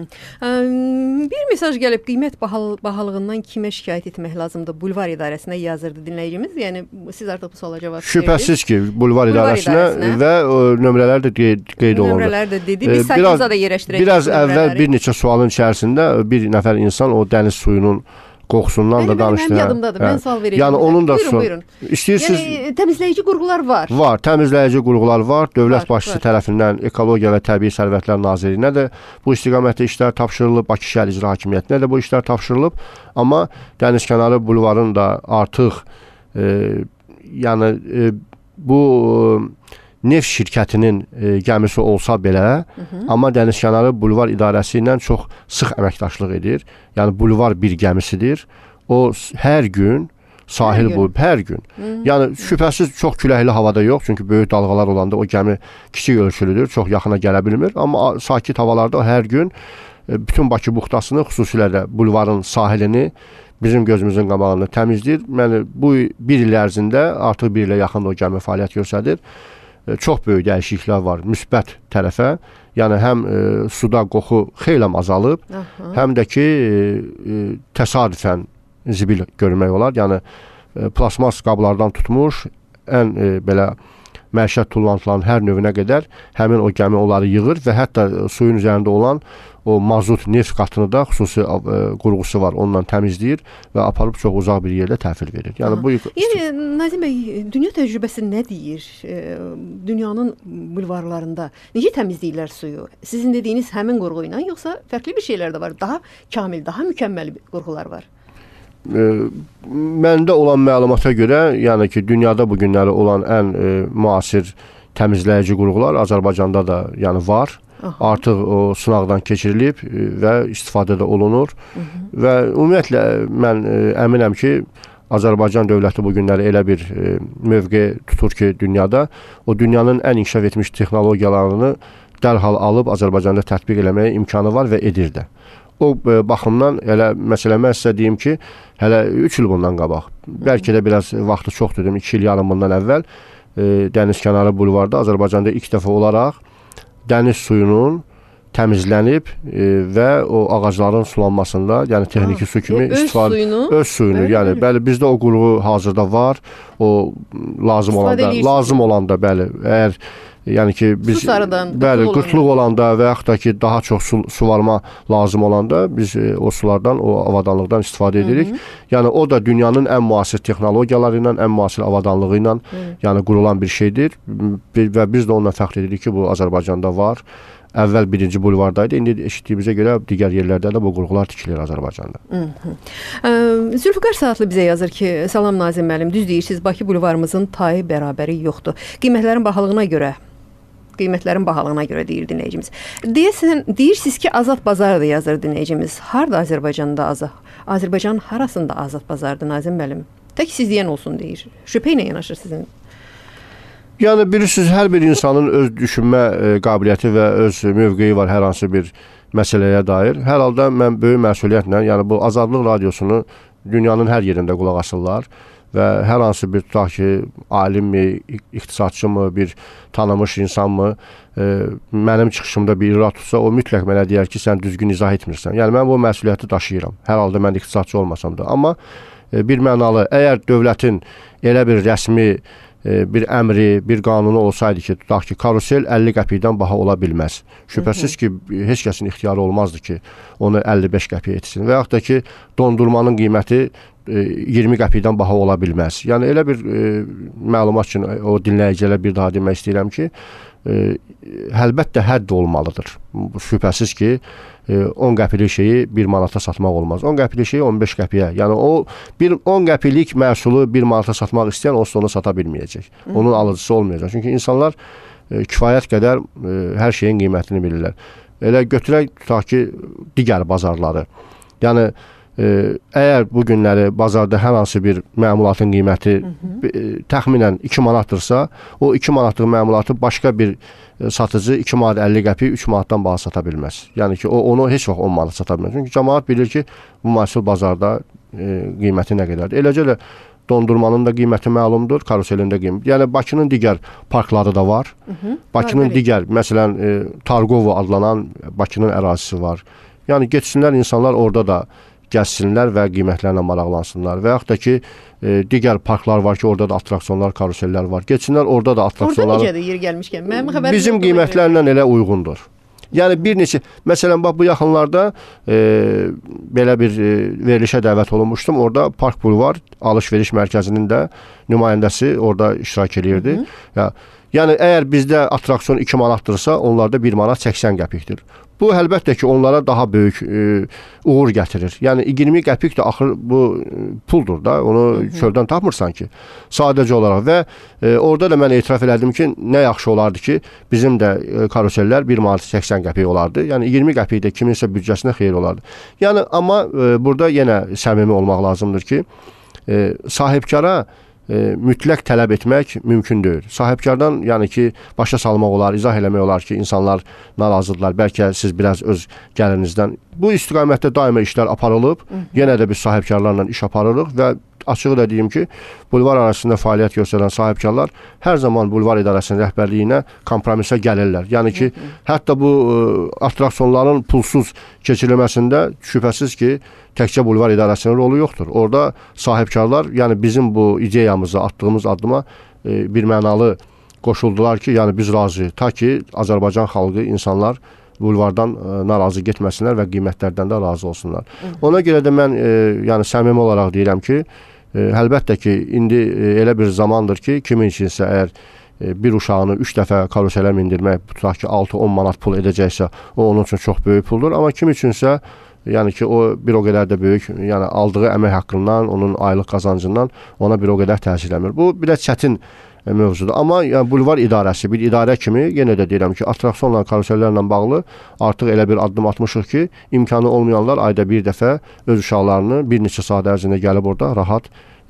Bir mesaj gəlib, qiymət bahalığından kimə şikayət etmək lazımdır? Bulvar İdarəsinə yazırdı dinləyicimiz. Yəni, siz artıq bu suala cavab verirsiniz. Şübhəsiz ki, Bulvar İdarəsinə və nömrələr də qeyd olundu. Nömrələr də dedi. Biz saytımıza da yerləşdirəcəyik. Biraz əvvəl bir neçə sualın içərisində bir nəfər insan o dəniz suyunun qoxusundan da danışdı. Mənim yadımdadır, mən sual verəcəm. Yəni onun da buyurun. İstəyirsiniz. Yəni təmizləyici qurğular var. Var, təmizləyici qurğular var. Dövlət başçısı tərəfindən Ekologiya və Təbii Sərvətlər Nazirliyinə də bu istiqamətdə işlər tapşırılıb, Bakı Şəhər İcra Hakimiyyətinə də bu işlər tapşırılıb. Amma dənizkənarı bulvarın da artıq yəni bu neft şirkətinin gəmisi olsa belə, amma dənizkənarı Bulvar İdarəsi ilə çox sıx əməkdaşlıq edir. Yəni bulvar bir gəmisidir. O hər gün sahil boyu, hər gün. Yəni şübhəsiz çox küləkli havada yox, çünki böyük dalğalar olanda o gəmi kiçik ölçülüdür, çox yaxına gələ bilmir. Amma sakit havalarda hər gün bütün Bakı buxtasını, xüsusilə də bulvarın sahilini bizim gözümüzün qabağında təmizləyir. Yəni bu bir il ərzində artıq bir ilə yaxın o gəmi fəaliyyət göstərir. Çox böyük dəyişikliklər var müsbət tərəfə. Yəni həm suda qoxu xeyli azalıb, həm də ki təsadüfən zibil görmək olar. Yəni plasmas qablardan tutmuş ən belə məişət tullantıların hər növünə qədər həmin o gəmi onları yığır və hətta suyun üzərində olan o mazut neft qatını da xüsusi qurğusu var, onunla təmizləyir və aparıb çox uzaq bir yerdə təhvil verir. Yəni bu Nazim bəy, dünya təcrübəsi nə deyir? Dünyanın bulvarlarında necə təmizləyirlər suyu? Sizin dediyiniz həmin qurğu ilə, yoxsa fərqli bir şeylər də var? Daha kamil, daha mükəmməl qurğular var. Məndə olan məlumata görə, yəni ki, dünyada bu günləri olan ən müasir təmizləyici qurğular Azərbaycanda da yəni var. Artıq o sınaqdan keçirilib və istifadədə olunur. Və ümumiyyətlə mən əminəm ki, Azərbaycan dövləti bu günləri elə bir mövqe tutur ki, dünyada o dünyanın ən inkişaf etmiş texnologiyalarını dərhal alıb Azərbaycanda tətbiq eləməyə imkanı var və edir də. o baxımdan elə məsələn mən sizə deyim ki, hələ 3 il bundan qabaq, bəlkə də biraz vaxtı çoxdur dedim, 2 il yarım bundan əvvəl dənizkənarı bulvarda Azərbaycanda ilk dəfə olaraq dəniz suyunun təmizlənib və o ağacların sulanmasında, yəni texniki su kimi istifadə öz suyunu, yəni bəli bizdə o qurğu hazırda var. O lazım olanda bəli, əgər yəni ki biz bəli qıtlıq olanda və yaxud da ki daha çox su varma lazım olanda biz o sulardan, o avadanlıqdan istifadə edirik. Yəni o da dünyanın ən müasir texnologiyaları ilə, ən müasir avadanlığı ilə yəni qurulan bir şeydir və biz də onunla fəxr edirik ki, bu Azərbaycanda var. Əvvəl birinci bulvardaydı. İndi eşitdiyimizə görə digər yerlərdə də bu qurğular tikilir Azərbaycanda. Zülfüqar Saatlı bizə yazır ki, salam Nazim müəllim, düz deyirsiniz, Bakı bulvarımızın tayı bərabəri yoxdur. Qiymətlərin bahalığına görə deyir dinləyicimiz. Deyirsiniz ki, azad bazardır yazır dinləyicimiz. Harda Azərbaycanda azad? Azərbaycan harasında azad bazardır Nazim müəllim? Tək siz deyən olsun deyir. Şübhə ilə yanaşır sizin. Yəni bilirsiniz, hər bir insanın öz düşünmə qabiliyyəti və öz mövqeyi var hər hansı bir məsələyə dair. Hər halda mən böyük məsuliyyətlə, yəni bu Azadlıq radiosunu dünyanın hər yerində qulaq asırlar və hər hansı bir tutaq ki, alimmi, iqtisadçımı, bir tanınmış insanmı mənim çıxışımda bir irad tutsa, o mütləq mənə deyər ki, sən düzgün izah etmirsən. Yəni mən bu məsuliyyəti daşıyıram. Hər halda mən iqtisadçı olmasam da. Amma bir mənalı, əgər dövlətin elə bir rəsmi bir əmri, bir qanunu olsaydı ki, tutaq ki, karusel 50 qəpikdən baha ola bilməz. Şübhəsiz ki, heç kəsin ixtiyarı olmazdı ki, onu 55 qəpiyə etsin. Və yaxud da ki, dondurmanın qiyməti 20 qəpikdən baha ola bilməz. Yəni elə bir məlumat üçün o dinləyicilərə bir daha demək istəyirəm ki, əlbəttə hədd olmalıdır. Şübhəsiz ki, 10 qəpilik şeyi 1 manata satmaq olmaz. 10 qəpilik şeyi 15 qəpiyə. Yəni o 10 qəpilik məhsulu 1 manata satmaq istəyən onsuz onu sata bilməyəcək. Onun alıcısı olmayacaq. Çünki insanlar kifayət qədər hər şeyin qiymətini bilirlər. Elə götürək tutaq ki, digər bazarları. Yəni əgər bu günləri bazarda hər hansı bir məmulatın qiyməti təxminən 2 manatdırsa, o 2 manatlıq məmulatı başqa bir satıcı 2 manat 50 qəpik 3 manatdan baha sata bilməz. Yəni ki, onu heç vaxt 10 manat sata bilməz. Çünki cəmaət bilir ki, bu məhsul bazarda qiyməti nə qədərdir. Eləcə də dondurmanın da qiyməti məlumdur, karuselin də qiyməti. Yəni Bakının digər parkları da var. Bakının digər, məsələn, Targovo adlanan Bakının ərazisi var. Yəni getsinlər insanlar orada da gəzsinlər və qiymətlərlə maraqlansınlar. Və yaxud da ki, digər parklar var ki, orada da atraksiyonlar, karusellər var. Getsinlər orada da atraksiyonlar. Orada necədir yer gəlmişkən? Bizim qiymətlərlə elə uyğundur. Yəni bir neçə, məsələn, bax bu yaxınlarda belə bir verilişə dəvət olunmuşdum. Orada Park Bulvar alış-veriş mərkəzinin də nümayəndəsi orada iştirak edirdi. Yəni əgər bizdə atraksiyon 2 manatdırsa, onlarda 1 manat 80 qəpikdir. Bu əlbəttə ki, onlara daha böyük uğur gətirir. Yəni 20 qəpik də axır bu puldur da, onu çöldən tapmırsan ki, sadəcə olaraq. Və orada da mən etiraf elədim ki, nə yaxşı olardı ki, bizim də karusellər 1 manat 80 qəpik olardı. Yəni 20 qəpik də kiminsə büdcəsinə xeyir olardı. Yəni amma burada yenə səmimi olmaq lazımdır ki, sahibkara mütləq tələb etmək mümkün deyil. Sahibkardan, yəni ki, başa salmaq olar, izah eləmək olar ki, insanlar narazıdırlar. Bəlkə siz biraz öz gəlirinizdən. Bu istiqamətdə daima işlər aparılıb. Yenə də biz sahibkarlarla iş aparırıq və açığı da deyim ki, bulvar arasında fəaliyyət göstərən sahibkarlar hər zaman bulvar idarəsinin rəhbərliyinə kompromisə gəlirlər. Yəni ki, hətta bu atraksiyonların pulsuz keçirilməsində şübhəsiz ki, təkcə bulvar idarəsinin rolu yoxdur. Orada sahibkarlar, yəni bizim bu ideyamıza, attığımız addıma bir mənalı qoşuldular ki, yəni biz razıyıq. Ta ki, Azərbaycan xalqı, insanlar bulvardan narazı getməsinlər və qiymətlərdən də razı olsunlar. Ona görə də mən yəni səmimi olaraq deyirəm ki, əlbəttə ki, indi elə bir zamandır ki, kimin üçünsə əgər bir uşağını 3 dəfə karuselə mindirmək, tutaq ki, 6-10 manat pul edəcəksə, o onun üçün çox böyük puldur. Amma kim üçünsə, yəni ki, o bir o qədər də böyük, yəni aldığı əmək haqqından, onun aylıq qazancından ona bir o qədər təsir eləmir. Bu bir də çətin mövzudur. Amma yəni, bulvar idarəsi, bir idarə kimi yenə də deyirəm ki, atraksiyonla, karusellərlə bağlı artıq elə bir addım atmışıq ki, imkanı olmayanlar ayda bir dəfə öz uşaqlarını bir neçə saat ərzində gəlib orada rahat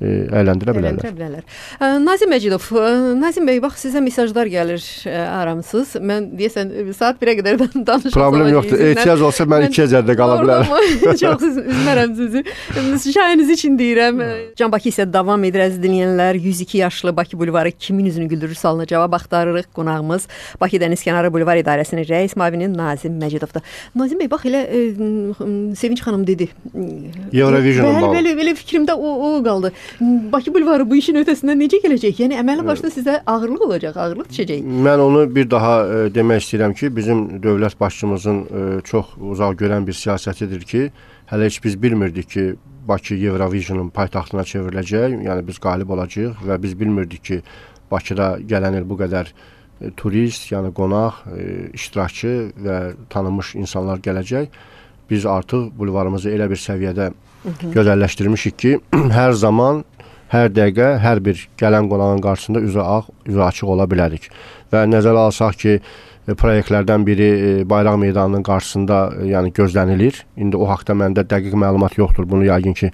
əyləndirə bilərlər. Nazim Məcidov, Nazim bəy, bax sizə mesajlar gəlir, aramısınız. Mən deyəsən saat 1-ə qədər danışacağam. Problem yoxdur. Ehtiyac olsa mən 2 gecədə qala bilərəm. Çox üzmərəm sizi. Şahiniz üçün deyirəm. Can Bakı isə davam edir əziz dinləyənlər. 102 yaşlı Bakı bulvarı kimin üzünü güldürür sualına cavab axtarırıq. Qonağımız Bakı Dənizkənarı Bulvar İdarəsinin rəis müavini Nazim Məcidovdur. Nazim bəy, bax elə Sevinç xanım dedi. Eurovision bağlı. Belə fikrimdə o qaldı. Bakı bulvarı bu işin ötəsindən necə gələcək? Yəni əməli başda sizə ağırlıq olacaq, ağırlıq düşəcək. Mən onu bir daha demək istəyirəm ki, bizim dövlət başçımızın çox uzaq görən bir siyasətidir ki, hələ heç biz bilmirdik ki, Bakı Eurovision'un paytaxtına çevriləcək, yəni biz qalib olacağıq və biz bilmirdik ki, Bakıda gələn il bu qədər turist, yəni qonaq, iştirakçı və tanınmış insanlar gələcək. Biz artıq bulvarımızı elə bir səviyyədə gözəlləşdirmişik ki, hər zaman, hər dəqiqə, hər bir gələn qonağın qarşısında üzü açıq ola bilərik. Və nəzərə alsaq ki, proyektlərdən biri Bayraq Meydanının qarşısında yəni gözlənilir. İndi o haqda məndə dəqiq məlumat yoxdur. Bunu yəqin ki,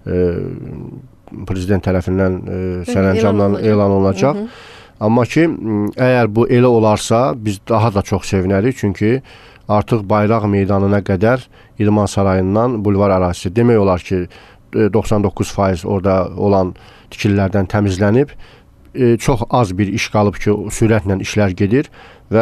prezident tərəfindən sərəncamla elan olunacaq. Amma ki, əgər bu elə olarsa, biz daha da çox sevinərik. Çünki artıq Bayraq Meydanına qədər İdman Sarayından bulvar ərazisi demək olar ki, 99% orada olan tikililərdən təmizlənib. Çox az bir iş qalıb ki, sürətlə işlər gedir və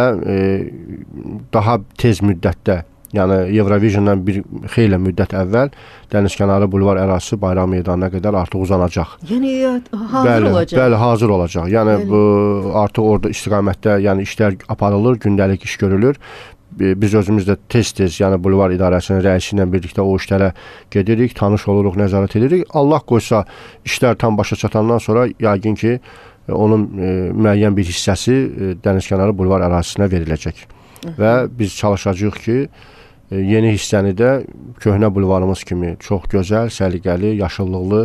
daha tez müddətdə, yəni Eurovision'dan bir xeyli müddət əvvəl Dənizkənarı bulvar ərazisi Bayraq Meydanına qədər artıq uzanacaq. Yəni hazır olacaq. Bəli, hazır olacaq. Yəni bu artıq orada istiqamətdə, yəni işlər aparılır, gündəlik iş görülür. Biz özümüz də tez-tez, yəni bulvar idarəsinin rəisi ilə birlikdə o işlərə gedirik, tanış oluruq, nəzarət edirik. Allah qoysa işlər tam başa çatandan sonra yəqin ki, onun müəyyən bir hissəsi Dənizkənarı bulvar ərazisinə veriləcək. Və biz çalışacağıq ki, yeni hissəni də köhnə bulvarımız kimi çox gözəl, səliqəli, yaşıllıqlı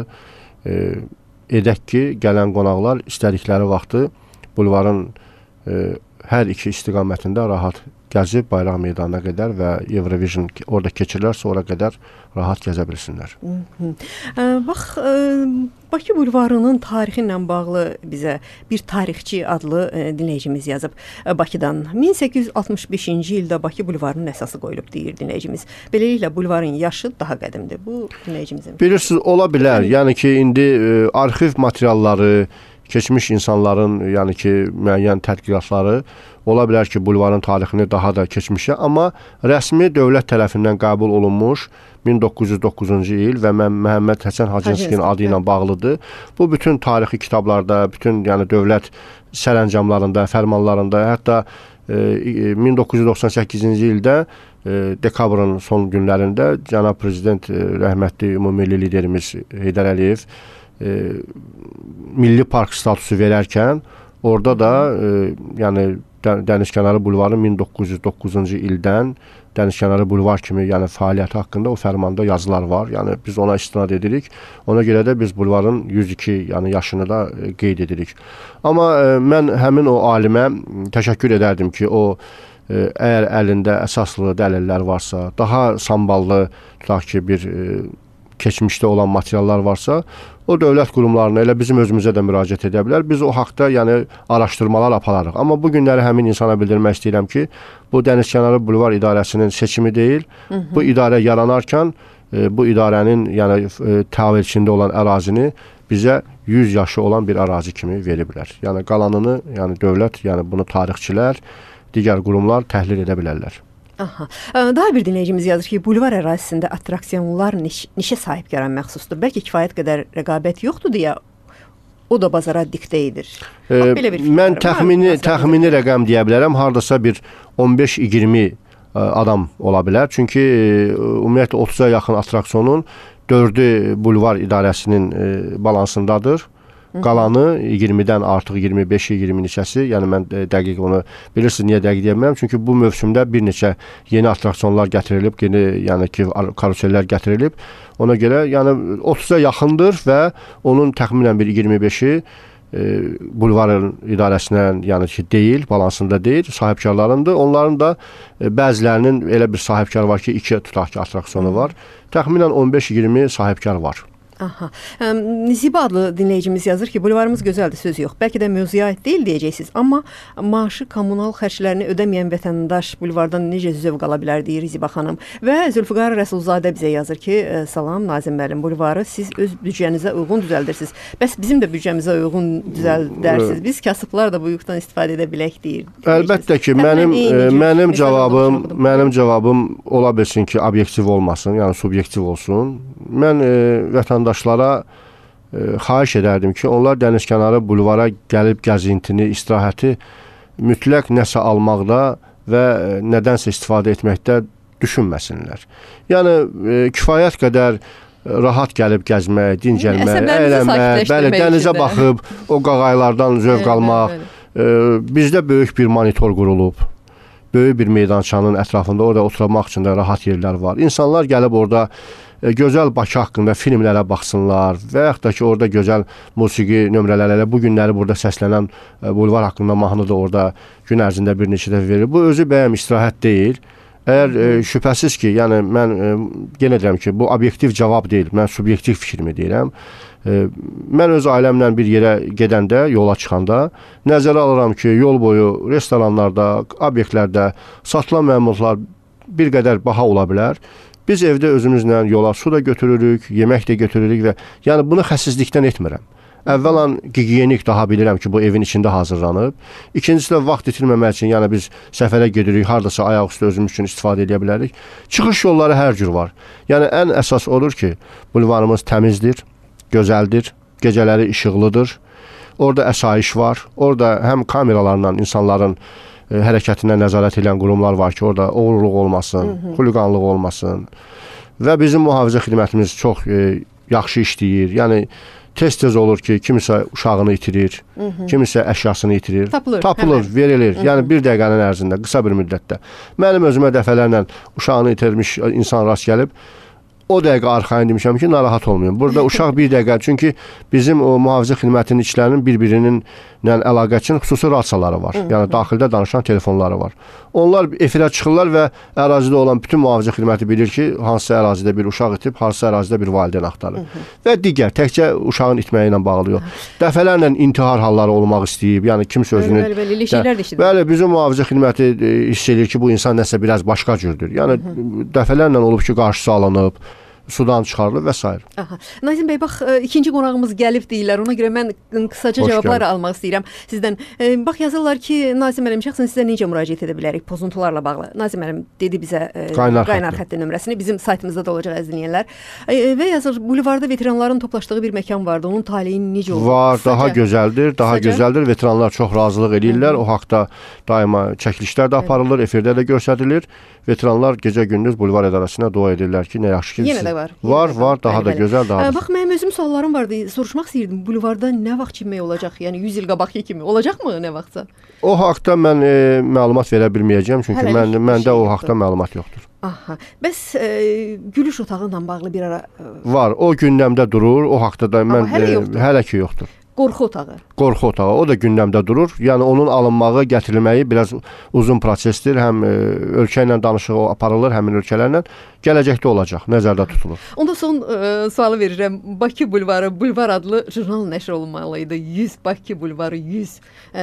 edək ki, gələn qonaqlar istədikləri vaxtı bulvarın hər iki istiqamətində rahat gəzib Bayraq Meydanına qədər və Eurovision orada keçirilərsə ora qədər rahat gəzə bilsinlər. Bax, Bakı bulvarının tarixi ilə bağlı bizə bir tarixçi adlı dinləyicimiz yazıb Bakıdan. 1865-ci ildə Bakı bulvarının əsası qoyulub deyir dinləyicimiz. Beləliklə bulvarın yaşı daha qədimdir. Bu dinləyicimizin. Bilirsiniz, ola bilər. Yəni ki, indi arxiv materialları, keçmiş insanların, yəni ki, müəyyən tədqiqatları ola bilər ki, bulvarın tarixini daha da keçmişə, amma rəsmi dövlət tərəfindən qəbul olunmuş 1909-cu il və Məhəmməd Həsən Hacınskinin adı ilə bağlıdır. Bu bütün tarixi kitablarda, bütün yəni dövlət sərəncamlarında, fərmanlarında, hətta 1998-ci ildə dekabrın son günlərində cənab prezident rəhmətli ümumilli liderimiz Heydər Əliyev milli park statusu verərkən orada da yəni Dənizkənarı bulvarı 1909-cu ildən Dənizkənarı bulvar kimi yəni fəaliyyəti haqqında o fərmanda yazılar var. Yəni biz ona istinad edirik. Ona görə də biz bulvarın 102 yəni yaşını da qeyd edirik. Amma mən həmin o alimə təşəkkür edərdim ki, o əgər əlində əsaslı dəlillər varsa, daha samballı tutaq ki, bir keçmişdə olan materiallar varsa, o dövlət qurumlarına elə bizim özümüzə də müraciət edə bilər. Biz o haqda yəni araşdırmalar apararıq. Amma bu günləri həmin insana bildirmək istəyirəm ki, bu Dənizkənarı bulvar idarəsinin seçimi deyil. Bu idarə yaranarkən bu idarənin yəni təvəllüdündə olan ərazini bizə 100 yaşı olan bir ərazi kimi veriblər. Yəni qalanını, yəni dövlət, yəni bunu tarixçilər, digər qurumlar təhlil edə bilərlər. Aha. Daha bir dinləyicimiz yazır ki, bulvar ərazisində attraksiyonlar neçə sahibkara məxsusdur? Bəlkə kifayət qədər rəqabət yoxdur deyə o da bazara diktə edir. Mən təxmini rəqəm deyə bilərəm. Hardasa bir 15-20 adam ola bilər. Çünki ümumiyyətlə 30-a yaxın attraksiyonun 4-ü bulvar idarəsinin balansındadır. Qalanı 20-dən artıq 25-i 20 neçəsi, yəni mən dəqiq onu bilirsiniz niyə dəqiq deyə bilmirəm, çünki bu mövsümdə bir neçə yeni attraksiyonlar gətirilib, yeni yəni ki karusellər gətirilib. Ona görə yəni 30-a yaxındır və onun təxminən bir 25-i bulvarın idarəsinə yəni ki deyil, balansında deyil, sahibkarlarındır. Onların da bəzilərinin elə bir sahibkar var ki, 2 tutaq ki attraksiyonu var. Təxminən 15-20 sahibkar var. Aha. Ziba adlı dinləyicimiz yazır ki, bulvarımız gözəldir, söz yox. Bəlkə də mövzuya aid deyil deyəcəksiniz, amma maaşı kommunal xərclərini ödəməyən vətəndaş bulvardan necə zövq ala bilər deyir Ziba xanım. Və Zülfüqar Rəsulzadə bizə yazır ki, salam Nazim müəllim, bulvarı siz öz büdcənizə uyğun düzəldirsiniz. Bəs bizim də büdcəmizə uyğun düzəldərsiniz. Biz kasıblar da bu yükdən istifadə edə bilək deyir. Əlbəttə ki, mənim cavabım ola bilsin ki, obyektiv olmasın, yəni subyektiv olsun. Mən vətəndaşlara xahiş edərdim ki, onlar dənizkənarı bulvara gəlib gəzintini, istirahəti mütləq nəsə almaqda və nədənsə istifadə etməkdə düşünməsinlər. Yəni kifayət qədər rahat gəlib gəzmək, dincəlmək, əylənmək, bəli, dənizə baxıb o qağaylardan zövq almaq. Bizdə böyük bir monitor qurulub. Böyük bir meydançanın ətrafında orada oturmaq üçün də rahat yerlər var. İnsanlar gəlib orada gözəl Bakı haqqında filmlərə baxsınlar və yaxud da ki, orada gözəl musiqi nömrələrlə bu günləri burada səslənən bulvar haqqında mahnı da orada gün ərzində bir neçə dəfə verilir. Bu özü bəyəm istirahət deyil. Əgər şübhəsiz ki, yəni mən yenə deyirəm ki, bu obyektiv cavab deyil, mən subyektiv fikrimi deyirəm. Mən öz ailəmlə bir yerə gedəndə, yola çıxanda nəzərə alıram ki, yol boyu restoranlarda, obyektlərdə satılan məmulatlar bir qədər baha ola bilər. Biz evdə özümüzlə yola su da götürürük, yemək də götürürük və yəni bunu xəsislikdən etmirəm. Əvvəlan gigiyenik daha bilirəm ki, bu evin içində hazırlanıb. İkincisi də vaxt itirməmək üçün, yəni biz səfərə gedirik, hardasa ayaq üstə özümüz üçün istifadə edə bilərik. Çıxış yolları hər cür var. Yəni ən əsas odur ki, bulvarımız təmizdir, gözəldir, gecələri işıqlıdır. Orada əsayiş var. Orada həm kameralarla insanların hərəkətinə nəzarət edən qurumlar var ki, orada oğurluq olmasın, xuliqanlıq olmasın. Və bizim mühafizə xidmətimiz çox yaxşı işləyir. Yəni tez-tez olur ki, kimisə uşağını itirir, kimisə əşyasını itirir. Tapılır, verilir. Yəni bir dəqiqənin ərzində, qısa bir müddətdə. Mənim özümə dəfələrlə uşağını itirmiş insan rast gəlib, o dəqiqə arxayın demişəm ki, narahat olmayın. Burada uşaq bir dəqiqə, çünki bizim o mühafizə xidmətinin işlərinin bir-birinin əlaqə üçün xüsusi rasiyaları var. Yəni daxildə danışan telefonları var. Onlar efirə çıxırlar və ərazidə olan bütün mühafizə xidməti bilir ki, hansı ərazidə bir uşaq itib, hansı ərazidə bir valideyn axtarır. Və digər, təkcə uşağın itməyi ilə bağlı yox. Dəfələrlə intihar halları olmaq istəyib, yəni kimsə özünü... Bəli, bizim mühafizə xidməti hiss edir ki, bu insan nəsə biraz başqa cürdür. Yəni dəfələrlə olub ki, qarşısı alınıb, sudan çıxarılır və s. Nazim bəy, bax, ikinci qonağımız gəlib deyirlər. Ona görə mən qısaca cavablar almaq istəyirəm sizdən. Bax, yazırlar ki, Nazim müəllim, şəxsən sizə necə müraciət edə bilərik pozuntularla bağlı? Nazim müəllim dedi bizə qaynar xətti nömrəsini, bizim saytımızda da olacaq əziz dinləyənlər. Və yazır, bulvarda veteranların toplaşdığı bir məkan vardı. Onun taleyi necə olur? Var, daha gözəldir, daha gözəldir. Veteranlar çox razılıq edirlər. O haqda daima çəkilişlər də aparılır, efirdə də göstərilir. Veteranlar gecə-gündüz bulvar idarəsinə dua edirlər ki, nə yaxşı ki, yenə də var. Var, daha da gözəl, daha. Bax, mənim özüm suallarım vardı. Soruşmaq istəyirdim. Bulvarda nə vaxt çimmək olacaq? Yəni 100 il qabaqki kimi olacaqmı nə vaxtsa? O haqda mən məlumat verə bilməyəcəm, çünki məndə o haqda məlumat yoxdur. Aha. Bəs gülüş otağı ilə bağlı bir ara var. O gündəmdə durur. O haqda da mən hələ ki yoxdur. Qorxu otağı. Qorxu otağı. O da gündəmdə durur. Yəni onun alınmağı, gətirilməyi biraz uzun prosesdir. Həm ölkə ilə danışığı aparılır, həmin ölkələrlə. Gələcəkdə olacaq, nəzərdə tutulur. Onda son sualı verirəm. Bakı bulvarı, Bulvar adlı jurnal nəşr olunmalıydı. 100 Bakı bulvarı 100.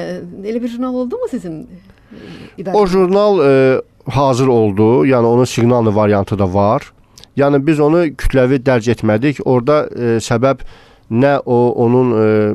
Elə bir jurnal oldu mu sizin idarədə? O jurnal hazır oldu. Yəni onun siqnallı variantı da var. Yəni biz onu kütləvi dərc etmədik. Orada səbəb nə onun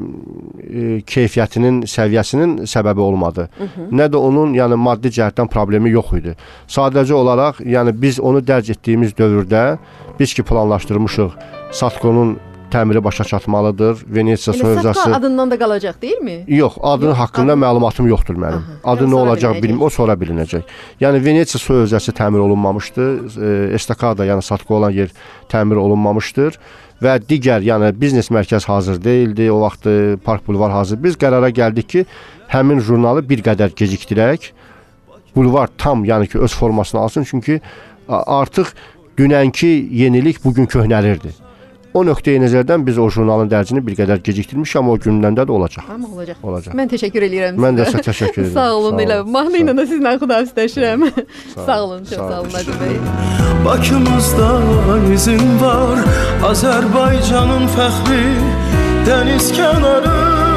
keyfiyyətinin, səviyyəsinin səbəbi olmadı. Nə də onun yəni maddi cəhətdən problemi yox idi. Sadəcə olaraq, yəni biz onu dərc etdiyimiz dövrdə biz ki planlaşdırmışıq, Satkonun təmiri başa çatmalıdır. Venetsiya su hövzəsi. Satko adından da qalacaq, deyilmi? Yox, adının haqqında məlumatım yoxdur mənim. Adı nə olacaq bilmirəm, o sonra bilinəcək. Yəni Venetsiya su hövzəsi təmir olunmamışdı. Estakada, yəni Satko olan yer təmir olunmamışdır. Və digər, yəni biznes mərkəz hazır deyildi, o vaxt Park Bulvar hazır. Biz qərara gəldik ki, həmin jurnalı bir qədər gecikdirək. Bulvar tam, yəni ki, öz formasını alsın, çünki artıq dünənki yenilik bugün köhnəlirdi. O nöqteyi nəzərdən biz o jurnalın dərcini bir qədər gecikdirmişik, amma o gündən də olacaq. Amma olacaq. Olacaq. Mən təşəkkür edirəm sizə. Mən də sizə təşəkkür edirəm. Sağ olun. Elə mahnı ilə də sizlə xudahafizləşirəm. Sağ olun, çox sağ olun Nazim bəy. Bakımızda izin var, Azərbaycanın fəxri, dəniz kənarı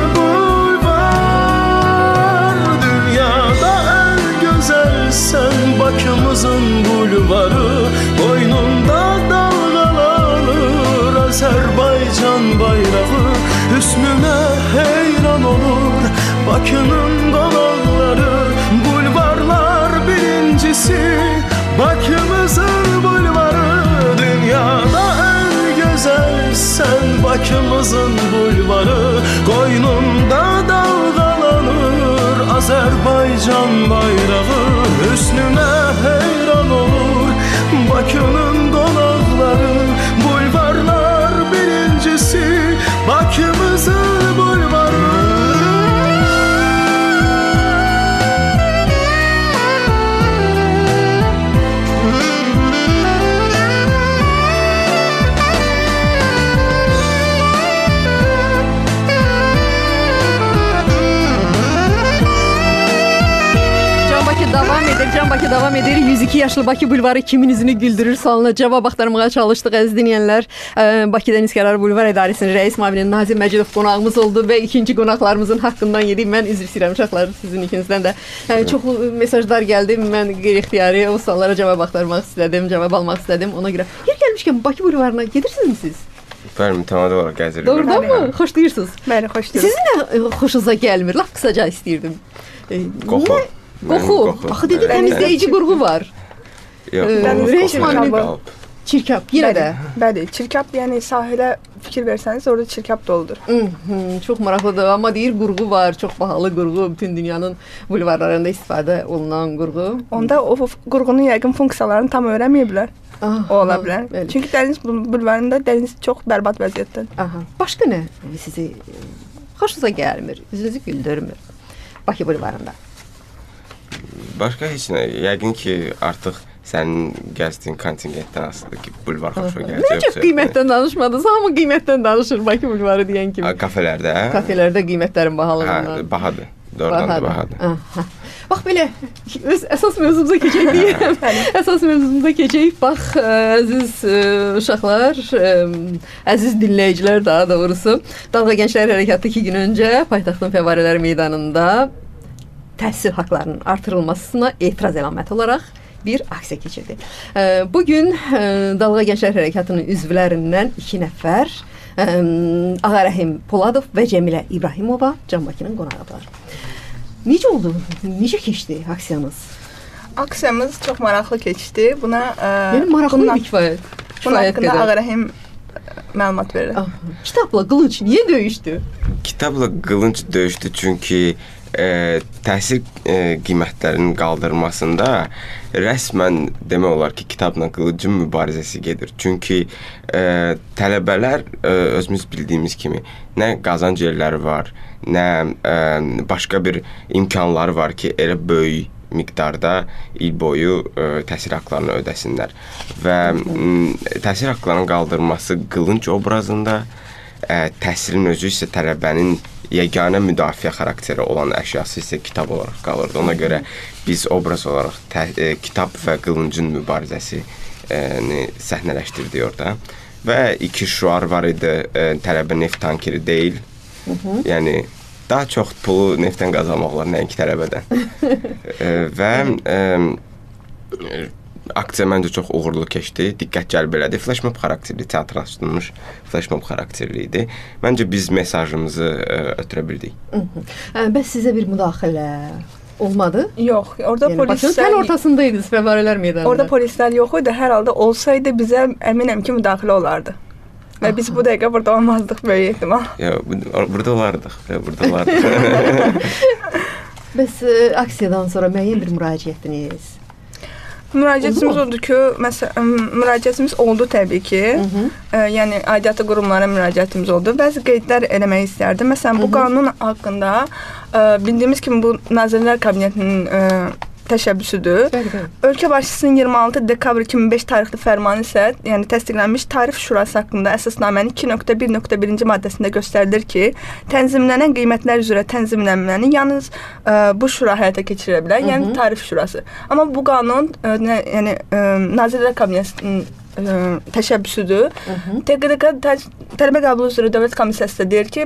bulvar. Dünyada ən gözəlsən, Bakımızın bulvarı, boynunda dalgalanır Azərbaycan bayrağı. Hüsnünə heyran olur Bakının qonaqları, bulvarlar birincisi Bakımızın bulvarı. Dünyada en güzel sen, Bakımızın bulvarı. Qoynunda dalgalanır Azərbaycan bayrağı. Hüsnünə heyran olur Bakının qonaqları, bulvarlar birincisi Bakımızın bulvarı. Can Bakı davam edir. 102 yaşlı Bakı bulvarı kimin üzünü güldürür sualına cavab axtarmağa çalışdıq əziz dinləyənlər. Bakı Dəniz Kənarı Bulvar İdarəsinin rəis müavini Nazim Məcidov qonağımız oldu və ikinci qonaqlarımızın haqqından yedik. Mən üzr istəyirəm uşaqlar, sizin ikinizdən də. Çoxlu mesajlar gəldi. Mən qeyri-ixtiyari o suallara cavab axtarmaq istədim, cavab almaq istədim. Ona görə yer gəlmişkən Bakı bulvarına gedirsinizmi siz? Bəli, mütəmadi olaraq gəzirik. Doğrudan mı? Xoşlayırsınız? Bəli, xoşlayıram. Sizin nə xoşunuza gəlmir? Lap qısaca istəyirdim. Qoxu. Qoxu. Axı dedi təmizləyici qurğu var. Çirkab, yenə də. Bəli, çirkab yəni sahilə fikir versəniz, orada çirkab doludur. Çox maraqlıdır, amma deyir qurğu var, çox bahalı qurğu, bütün dünyanın bulvarlarında istifadə olunan qurğu. Onda o qurğunun yəqin funksiyalarını tam öyrənməyiblər. O ola bilər. Çünki dəniz bulvarında dəniz çox bərbad vəziyyətdədir. Başqa nə sizi xoşunuza gəlmir, üzünüzü güldürmür Bakı bulvarında? Başqa heç nə. Yəqin ki, artıq sənin gəzdiyin kontingentdən asılıdır ki, bulvar xoşuna gələcək. Necə qiymətdən danışmadınız? Hamı qiymətdən danışır Bakı bulvarı deyən kimi. Kafelərdə? Kafelərdə qiymətlərin bahalığından. Bahadır. Doğrudan bahadır. Bax belə, əsas mövzumuza keçək deyirəm. Əsas mövzumuza keçək. Bax, əziz uşaqlar, əziz dinləyicilər daha doğrusu. Dalğa Gənclər Hərəkatı 2 gün öncə paytaxtın Fəvvarələr meydanında təhsil haqlarının artırılmasına etiraz əlaməti olaraq bir aksiya keçirdi. Bugün Dalğa Gənclər Hərəkatının üzvlərindən 2 nəfər Ağarəhim Poladov və Cəmilə İbrahimova Can Bakının qonağıdırlar. Necə oldu? Necə keçdi aksiyanız? Aksiyamız çox maraqlı keçdi. Buna yəni maraqlı kifayət. Bunun haqqında Ağarəhim məlumat verir. Kitabla qılınc niyə döyüşdü? Kitabla qılınc döyüşdü çünki təhsil qiymətlərinin qaldırılmasında rəsmən demək olar ki, kitabla qılıncın mübarizəsi gedir. Çünki tələbələr özümüz bildiyimiz kimi nə qazanc yerləri var, nə başqa bir imkanları var ki, elə böyük miqdarda il boyu təhsil haqqlarını ödəsinlər. Və təhsil haqqlarının qaldırılması qılınc obrazında, təhsilin özü isə tələbənin yeganə müdafiə xarakteri olan əşyası isə kitab olaraq qalırdı. Ona görə biz obraz olaraq kitab və qılıncın mübarizəsini səhnələşdirdik orada. Və 2 şüar var idi, tələbə neft tankeri deyil. Yəni, daha çox pulu neftdən qazanmaq olar, nəinki tələbədən. Və aksiya məncə çox uğurlu keçdi, diqqət cəlb elədi. Flashmob xarakterli, teatrlaşdırılmış flashmob xarakterli idi. Məncə biz mesajımızı ötürə bildik. Bəs sizə bir müdaxilə olmadı? Yox, orada yəni, polislər... Tel ortasındaydınız Fəvvarələr meydanında. Orada polislər yox idi, hər halda olsaydı bizə əminəm ki, müdaxilə olardı. Və biz bu dəqiqə burada olmazdıq böyük ehtimal. Burada olardıq. Bəs aksiyadan sonra müəyyən bir müraciətiniz? Müraciətimiz oldu ki, müraciətimiz oldu təbii ki. Yəni aidiyyatı qurumlara müraciətimiz oldu. Bəzi qeydlər eləmək istərdim. Məsələn, bu qanun haqqında bildiyimiz kimi bu Nazirlər Kabinetinin təşəbbüsüdür. Ölkə başçısının 26 dekabr 2005 tarixli fərmanı isə, yəni təsdiqlənmiş Tarif Şurası haqqında əsasnamənin 2.1.1-ci maddəsində göstərilir ki, tənzimlənən qiymətlər üzrə tənzimlənməni yalnız bu şura həyata keçirə bilər, yəni Tarif Şurası. Amma bu qanun yəni Nazirlər Kabinetinin təşəbbüsüdür. TQDK Tələbə Qəbulu üzrə Dövlət Komissiyası da deyir ki,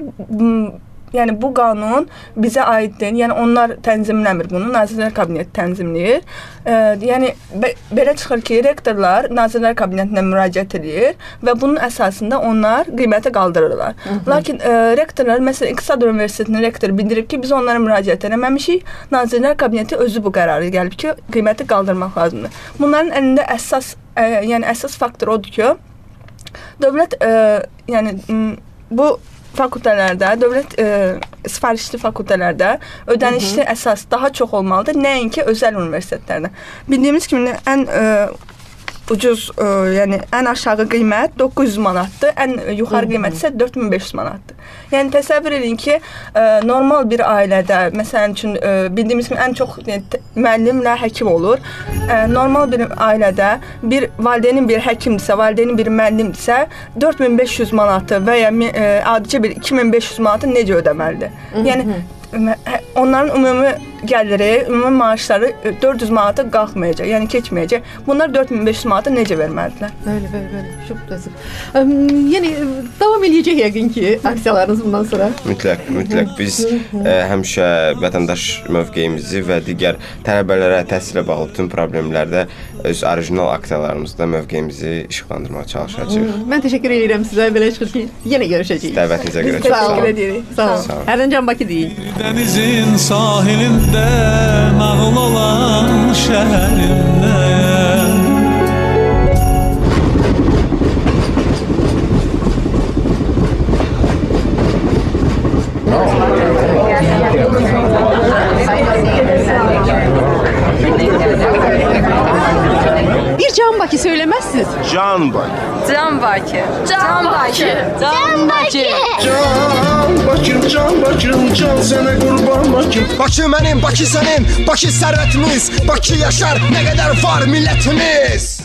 yəni bu qanun bizə aiddir. Yəni onlar tənzimləmir bunu, Nazirlər Kabineti tənzimləyir. Yəni belə çıxır ki, rektorlar Nazirlər Kabinetinə müraciət edir və bunun əsasında onlar qiyməti qaldırırlar. Lakin rektorlar, məsələn, İqtisad Universitetinin rektoru bildirib ki, biz onlara müraciət etməmişik. Nazirlər Kabineti özü bu qərarı gəlib ki, qiyməti qaldırmaq lazımdır. Bunların əlində əsas faktor odur ki, dövlət yəni bu fakültələrdə, dövlət sifarişli fakültələrdə ödənişli əsas daha çox olmalıdır, nəinki özəl universitetlərdə. Bildiyimiz kimi ən ucuz, yəni ən aşağı qiymət 900 manatdır, ən yuxarı qiymət isə 4500 manatdır. Yəni təsəvvür edin ki, normal bir ailədə, məsələn üçün bildiyimiz kimi ən çox müəllimlə həkim olur. Normal bir ailədə bir valideynin bir həkimdirsə, valideynin bir müəllimdirsə 4500 manatı və ya adicə bir 2500 manatı necə ödəməlidir? Yəni onların ümumi gəliri, ümumi maaşları 400 manata qalxmayacaq, yəni keçməyəcək. Bunlar 4500 manata necə verməlidirlər? Bəli, çox təəssüf. Yəni davam eləyəcək yəqin ki, aksiyalarınız bundan sonra? Mütləq. Biz həmişə vətəndaş mövqeyimizi və digər tələbələrə təhsilə bağlı bütün problemlərdə öz orijinal aksiyalarımızda mövqeyimizi işıqlandırmağa çalışacağıq. Mən təşəkkür edirəm sizə, belə çıxır ki, yenə görüşəcəyik. Dəvətinizə görə çox sağ olun. Sağ olun. Hərdən Can Bakı deyil. Denizin sahilində nağıl olan şəhərində Bir Can Bakı söyləməzsiniz? Can Bakı. Can Bakı. Can Bakı. Can Bakı. Can Bakım, can sənə qurban Bakım. Bakı mənim, Bakı sənin, Bakı sərvətimiz, Bakı yaşar, nə qədər var millətimiz.